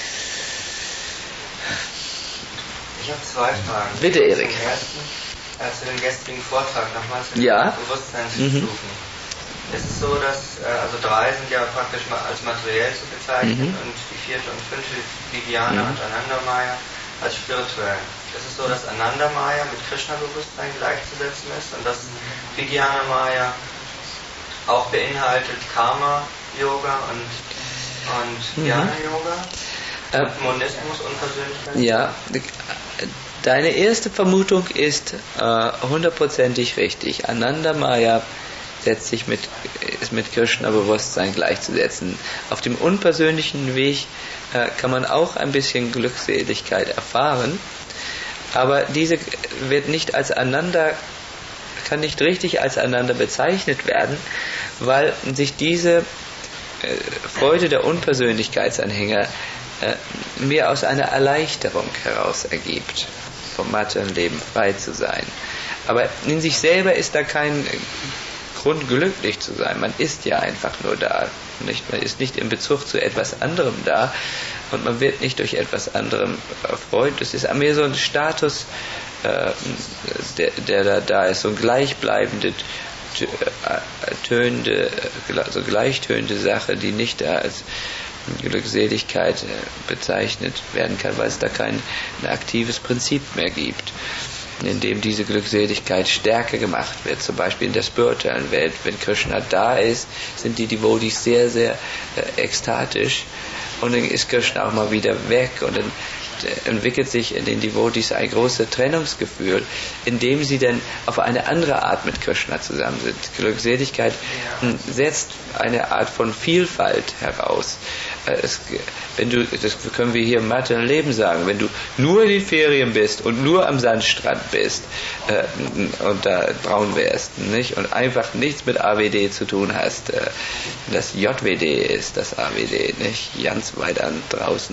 Ich habe zwei Fragen.
Bitte, Erik.
Zum ersten, äh, zu dem gestrigen Vortrag nochmal zu den
Ja.
Bewusstseinsstufen. Mhm. Es ist so, dass, äh, also drei sind ja praktisch mal als materiell zu bezeichnen, mhm, und die vierte und fünfte, Vijnana, mhm, und Anandamaya, als spirituell. Es ist so, dass Anandamaya mit Krishna-Bewusstsein gleichzusetzen ist und dass Vijnana-Maya auch beinhaltet Karma-Yoga und, und Jnana-Yoga,
äh,
Monismus und Persönlichkeit.
Ja, deine erste Vermutung ist äh, hundertprozentig richtig. Anandamaya setzt sich mit, ist mit Krishna-Bewusstsein gleichzusetzen. Auf dem unpersönlichen Weg äh, kann man auch ein bisschen Glückseligkeit erfahren, aber diese wird nicht als Ananda, kann nicht richtig als Ananda bezeichnet werden, weil sich diese äh, Freude der Unpersönlichkeitsanhänger äh, mehr aus einer Erleichterung heraus ergibt, vom materiellen Leben frei zu sein. Aber in sich selber ist da kein Grund, glücklich zu sein. Man ist ja einfach nur da. Nicht? Man ist nicht in Bezug zu etwas anderem da und man wird nicht durch etwas anderem erfreut. Es ist mehr so ein Status, äh, der, der da, da ist, so ein gleichbleibende, tönende, so gleichtönende Sache, die nicht da als Glückseligkeit bezeichnet werden kann, weil es da kein ein aktives Prinzip mehr gibt, in dem diese Glückseligkeit stärker gemacht wird, zum Beispiel in der spirituellen Welt. Wenn Krishna da ist, sind die Devotees sehr, sehr äh, ekstatisch und dann ist Krishna auch mal wieder weg und dann entwickelt sich in den Devotees ein großes Trennungsgefühl, indem sie dann auf eine andere Art mit Krishna zusammen sind. Glückseligkeit setzt eine Art von Vielfalt heraus. Es, wenn du, das können wir hier im materiellen Leben sagen, wenn du nur in den Ferien bist und nur am Sandstrand bist äh, und da braun wärst, nicht? Und einfach nichts mit A W D zu tun hast, äh, das J W D ist das A W D, nicht? Ganz weit an draußen.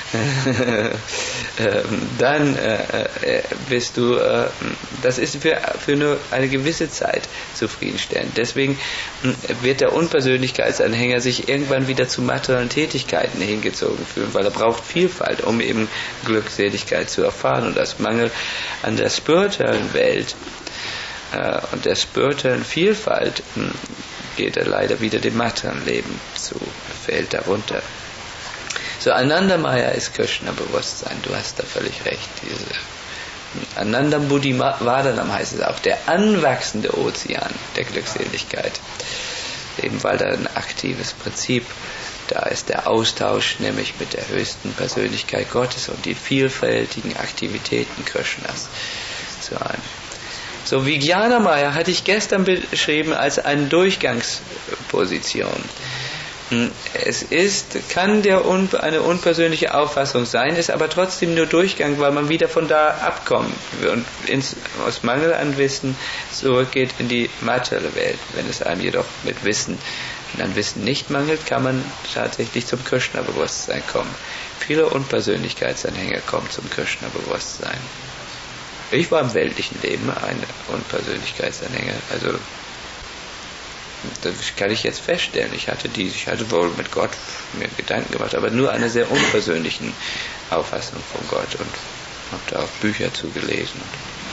äh, dann äh, bist du, äh, das ist für, für nur eine gewisse Zeit zufriedenstellend. Deswegen wird der Unpersönlichkeitsanhänger sich irgendwann wieder zu materiellen Tätigkeiten hingezogen fühlen, weil er braucht Vielfalt, um eben Glückseligkeit zu erfahren. Und aus Mangel an der spirituellen Welt äh, und der spirituellen Vielfalt mh, geht er leider wieder dem materiellen Leben zu, fällt darunter. So, Anandamaya ist Krishna-Bewusstsein, du hast da völlig recht. Diese Anandam Buddhi Vadanam heißt es auch, der anwachsende Ozean der Glückseligkeit. Eben weil da ein aktives Prinzip da ist, der Austausch nämlich mit der höchsten Persönlichkeit Gottes und die vielfältigen Aktivitäten Krishnas zu einem. So, Vijnana-Maya hatte ich gestern beschrieben als eine Durchgangsposition. Es ist, kann der un, eine unpersönliche Auffassung sein, ist aber trotzdem nur Durchgang, weil man wieder von da abkommt und ins, aus Mangel an Wissen zurückgeht in die materielle Welt. Wenn es einem jedoch mit Wissen, wenn an Wissen nicht mangelt, kann man tatsächlich zum Krishna-Bewusstsein kommen. Viele Unpersönlichkeitsanhänger kommen zum Krishna-Bewusstsein. Ich war im weltlichen Leben ein Unpersönlichkeitsanhänger, also das kann ich jetzt feststellen. Ich hatte die, ich hatte wohl mit Gott mir Gedanken gemacht, aber nur einer sehr unpersönlichen Auffassung von Gott und habe da auch Bücher zugelesen.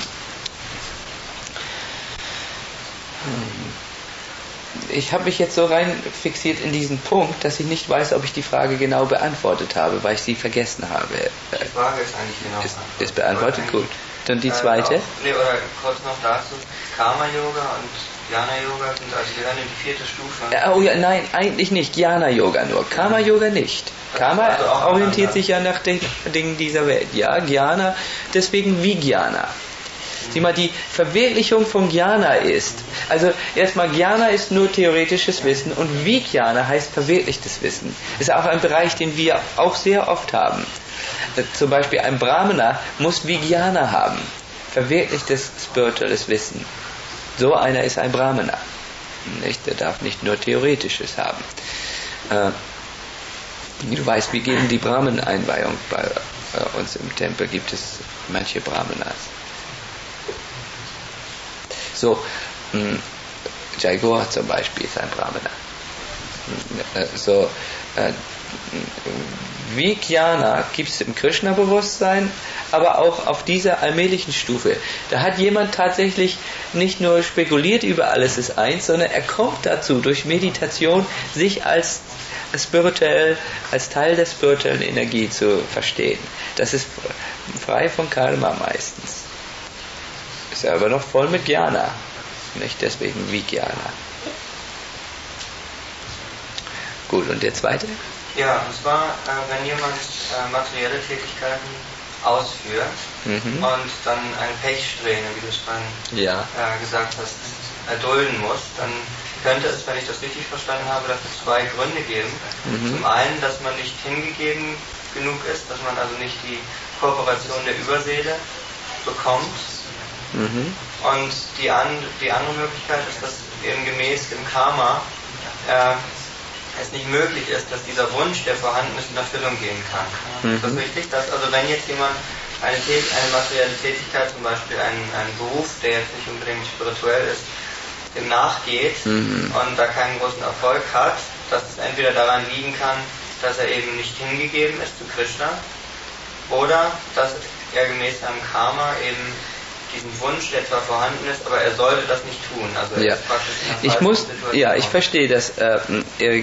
Ich habe mich jetzt so rein fixiert in diesen Punkt, dass ich nicht weiß, ob ich die Frage genau beantwortet habe, weil ich sie vergessen habe.
Die Frage ist eigentlich genau
ist, ist beantwortet. Gut. Dann die
äh,
zweite.
Auch, nee, oder kurz noch dazu. Karma-Yoga und Jnana-Yoga sind, also wir hören in die vierte Stufe.
Ja, oh ja, nein, eigentlich nicht. Jnana-Yoga nur. Karma-Yoga nicht. Karma
also
orientiert sich ja nach den Dingen dieser Welt. Ja, Jnana, deswegen Vijnana. Sieh mal, die Verwirklichung von Jnana ist, also erstmal Jnana ist nur theoretisches Wissen und Vijnana heißt verwirklichtes Wissen. Ist auch ein Bereich, den wir auch sehr oft haben. Zum Beispiel ein Brahmana muss Vijnana haben, verwirklichtes spirituelles Wissen. So einer ist ein Brahmana. Nicht? Der darf nicht nur theoretisches haben. Äh, du weißt, wir geben die Brahman-Einweihung. Bei äh, uns im Tempel gibt es manche Brahmanas. So, mh, Jaigor zum Beispiel ist ein Brahmana. Äh, so, äh, Vijnana gibt es im Krishna-Bewusstsein, aber auch auf dieser allmählichen Stufe. Da hat jemand tatsächlich nicht nur spekuliert über alles ist eins, sondern er kommt dazu, durch Meditation sich als spirituell, als Teil der spirituellen Energie zu verstehen. Das ist frei von Karma meistens. Ist ja aber noch voll mit Jnana. Nicht deswegen Vijnana. Gut, und der zweite?
Ja, und zwar, äh, wenn jemand äh, materielle Tätigkeiten ausführt mhm. und dann eine Pechsträhne, wie du es vorhin
ja.
äh, gesagt hast, erdulden muss, dann könnte es, wenn ich das richtig verstanden habe, dafür zwei Gründe geben. Mhm. Zum einen, dass man nicht hingegeben genug ist, dass man also nicht die Kooperation der Überseele bekommt. Mhm. Und die, an, die andere Möglichkeit ist, dass eben gemäß dem Karma äh, es nicht möglich ist, dass dieser Wunsch, der vorhanden ist, in Erfüllung gehen kann. Mhm. Ist das richtig? Dass, also wenn jetzt jemand eine, eine materielle Tätigkeit, zum Beispiel einen, einen Beruf, der jetzt nicht unbedingt spirituell ist, dem nachgeht mhm. und da keinen großen Erfolg hat, dass es entweder daran liegen kann, dass er eben nicht hingegeben ist zu Krishna, oder dass er gemäß seinem Karma eben diesen Wunsch, der zwar vorhanden ist, aber er sollte das nicht tun. Also
ja. Ich muss, ja, ich verstehe das. Äh, äh,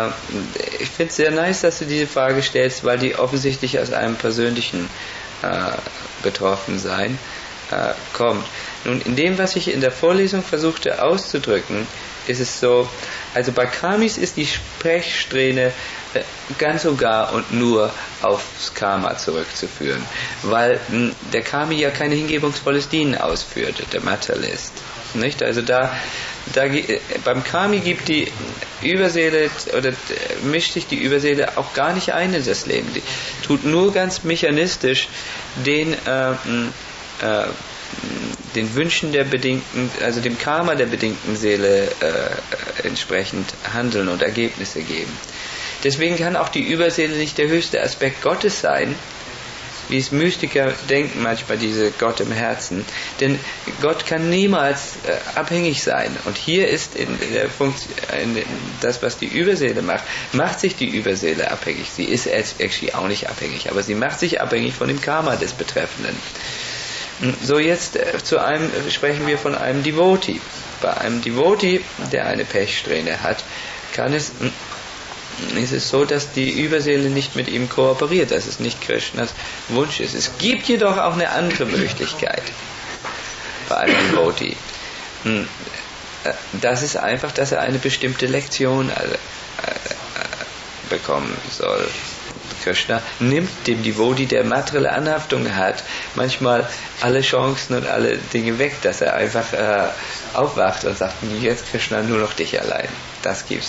ich finde es sehr nice, dass du diese Frage stellst, weil die offensichtlich aus einem persönlichen äh, Betroffensein äh, kommt. Nun, in dem, was ich in der Vorlesung versuchte auszudrücken, ist es so, also bei Karmis ist die Sprechsträhne äh, ganz und gar und nur aufs Karma zurückzuführen, weil mh, der Kami ja kein hingebungsvolles Dienen ausführt, der Materialist. Nicht? Also da, da äh, beim Kami gibt die Überseele oder äh, mischt sich die Überseele auch gar nicht ein in das Leben. Die tut nur ganz mechanistisch den äh, äh, den Wünschen der bedingten, also dem Karma der bedingten Seele äh, entsprechend handeln und Ergebnisse geben. Deswegen kann auch die Überseele nicht der höchste Aspekt Gottes sein, wie es Mystiker denken manchmal, diese Gott im Herzen. Denn Gott kann niemals äh, abhängig sein. Und hier ist in der Funktion, in das, was die Überseele macht, macht sich die Überseele abhängig. Sie ist actually auch nicht abhängig, aber sie macht sich abhängig von dem Karma des Betreffenden. So, jetzt äh, zu einem, sprechen wir von einem Devotee. Bei einem Devotee, der eine Pechsträhne hat, kann es, ist es so, dass die Überseele nicht mit ihm kooperiert, dass es nicht Krishnas Wunsch ist. Es gibt jedoch auch eine andere Möglichkeit bei einem Devotee. Das ist einfach, dass er eine bestimmte Lektion bekommen soll. Krishna nimmt dem Devotee, der materielle Anhaftung hat, manchmal alle Chancen und alle Dinge weg, dass er einfach äh, aufwacht und sagt, jetzt Krishna, nur noch dich allein. Das gibt's.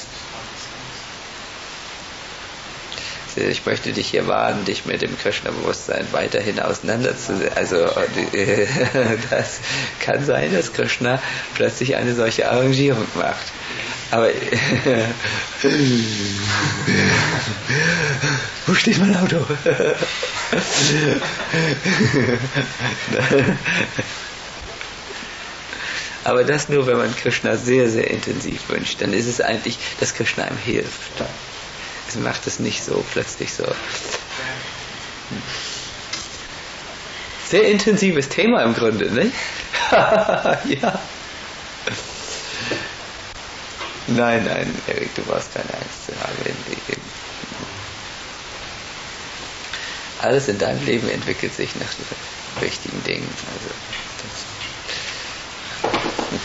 Ich möchte dich hier warnen, dich mit dem Krishna-Bewusstsein weiterhin auseinanderzusetzen. Also äh, das kann sein, dass Krishna plötzlich eine solche Arrangierung macht. Aber wo steht mein Auto? Aber das nur, wenn man Krishna sehr, sehr intensiv wünscht. Dann ist es eigentlich, dass Krishna ihm hilft. Es macht es nicht so plötzlich so. Sehr intensives Thema im Grunde, nicht? Ja. Nein, nein, Erik, du brauchst keine Angst zu haben. Alles in deinem Leben entwickelt sich nach den richtigen Dingen. Also, das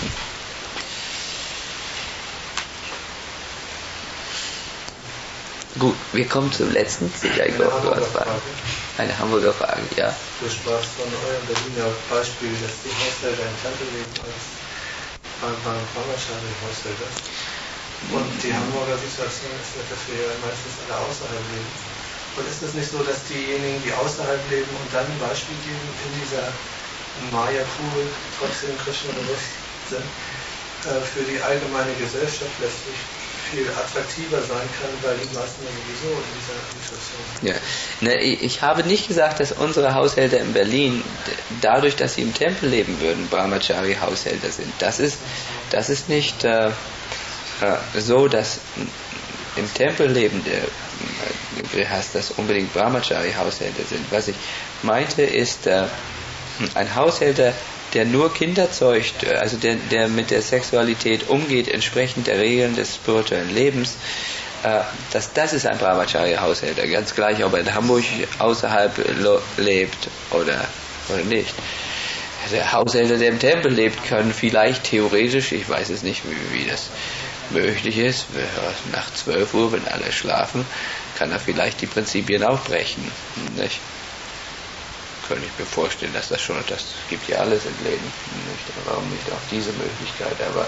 Gut, wir kommen zum letzten. Sicher, ich glaube, du hast Fragen. Eine Hamburger Frage, ja.
Du sprachst von eurem Berliner Beispiel, dass die Haushälter in Tempel leben als Brahmachari-Haushälter. Und die Hamburger Situation ist ja, dass wir ja meistens alle außerhalb leben. Und ist es nicht so, dass diejenigen, die außerhalb leben und dann ein Beispiel geben in dieser Maya-Pool trotzdem Krishna bewusst sind, für die allgemeine Gesellschaft letztlich viel attraktiver sein kann, weil die meisten sowieso in dieser Situation sind.
Ja. Ne, ich habe nicht gesagt, dass unsere Haushälter in Berlin, dadurch, dass sie im Tempel leben würden, Brahmachari-Haushälter sind. Das ist, das ist nicht äh, so, dass im Tempel lebende Grihastas unbedingt Brahmachari-Haushälter sind. Was ich meinte, ist äh, ein Haushälter, der nur Kinder zeugt, also der, der mit der Sexualität umgeht, entsprechend der Regeln des spirituellen Lebens, äh, das, das ist ein Brahmachari-Haushälter, ganz gleich, ob er in Hamburg außerhalb lo- lebt oder, oder nicht. Der Haushälter, der im Tempel lebt, kann vielleicht theoretisch, ich weiß es nicht, wie, wie das möglich ist, nach zwölf Uhr, wenn alle schlafen, kann er vielleicht die Prinzipien auch brechen, nicht? Könnte ich mir vorstellen, dass das schon, das gibt ja alles im Leben, nicht? Warum nicht auch diese Möglichkeit, aber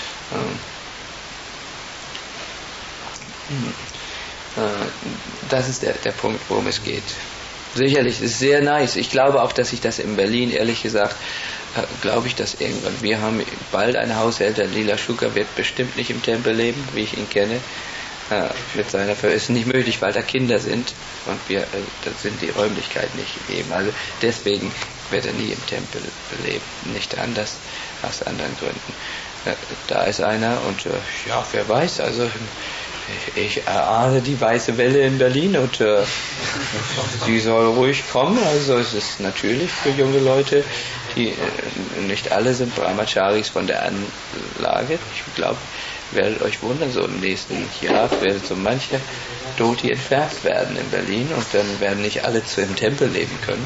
ähm, äh, das ist der, der Punkt, worum es geht. Sicherlich, ist sehr nice. Ich glaube auch, dass ich das in Berlin, ehrlich gesagt, äh, glaube ich, dass irgendwann, wir haben bald einen Haushälter, Lila Shuka wird bestimmt nicht im Tempel leben, wie ich ihn kenne. Äh, mit seiner Ver- ist nicht möglich, weil da Kinder sind und wir, äh, da sind die Räumlichkeiten nicht gegeben. Also deswegen wird er nie im Tempel leben, nicht anders, aus anderen Gründen. Äh, da ist einer und äh, ja, wer weiß, also ich, ich erahne die weiße Welle in Berlin und äh, sie soll ruhig kommen. Also es ist natürlich für junge Leute, die äh, nicht alle sind Brahmacharis von der Anlage. Ich glaube, werdet euch wundern, so im nächsten Jahr werdet so manche Dhoti entfernt werden in Berlin und dann werden nicht alle zu im Tempel leben können.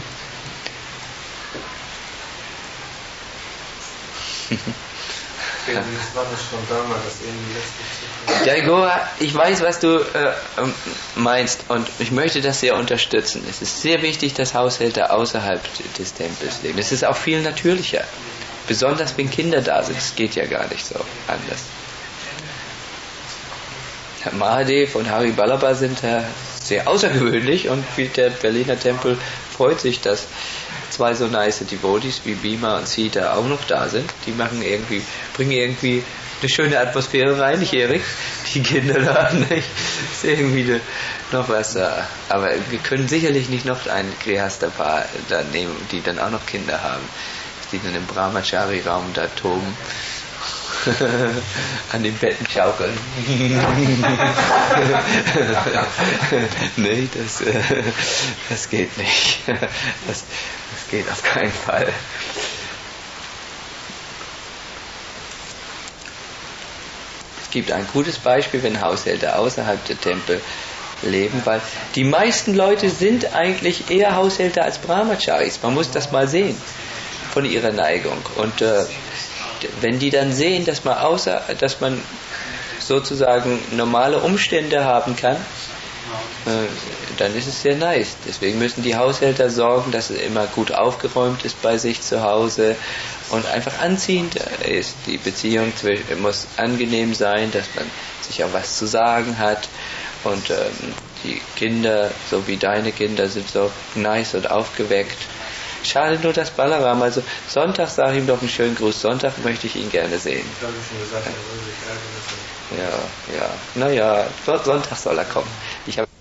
Ja, Igor, ich weiß, was du äh, meinst und ich möchte das sehr unterstützen. Es ist sehr wichtig, dass Haushälter außerhalb des Tempels leben. Es ist auch viel natürlicher. Besonders wenn Kinder da sind. Es geht ja gar nicht so anders. Herr Mahadev und Hari Ballabha sind äh, sehr außergewöhnlich und der Berliner Tempel freut sich, dass zwei so nice Devotees wie Bhima und Sita auch noch da sind. Die machen irgendwie, bringen irgendwie eine schöne Atmosphäre rein, nicht Erik? Die Kinder da, nicht? Ist irgendwie eine, noch was. Äh, aber wir können sicherlich nicht noch ein Grihastha-Paar da nehmen, die dann auch noch Kinder haben, die dann im Brahmachari-Raum da toben. An den Betten schaukeln. Nee, das, äh, das geht nicht. Das, das geht auf keinen Fall. Es gibt ein gutes Beispiel, wenn Haushälter außerhalb der Tempel leben, weil die meisten Leute sind eigentlich eher Haushälter als Brahmacharis. Man muss das mal sehen von ihrer Neigung. Und äh, wenn die dann sehen, dass man außer, dass man sozusagen normale Umstände haben kann, äh, dann ist es sehr nice. Deswegen müssen die Haushälter sorgen, dass es immer gut aufgeräumt ist bei sich zu Hause und einfach anziehend ist. Die Beziehung muss angenehm sein, dass man sich auch was zu sagen hat und ähm, die Kinder, so wie deine Kinder, sind so nice und aufgeweckt. Schade nur, dass Balaram, also Sonntag sage ich ihm doch einen schönen Gruß, Sonntag möchte ich ihn gerne sehen.
Ich habe schon gesagt, er soll sich ärgern.
Ja, ja, naja, Sonntag soll er kommen. Ich habe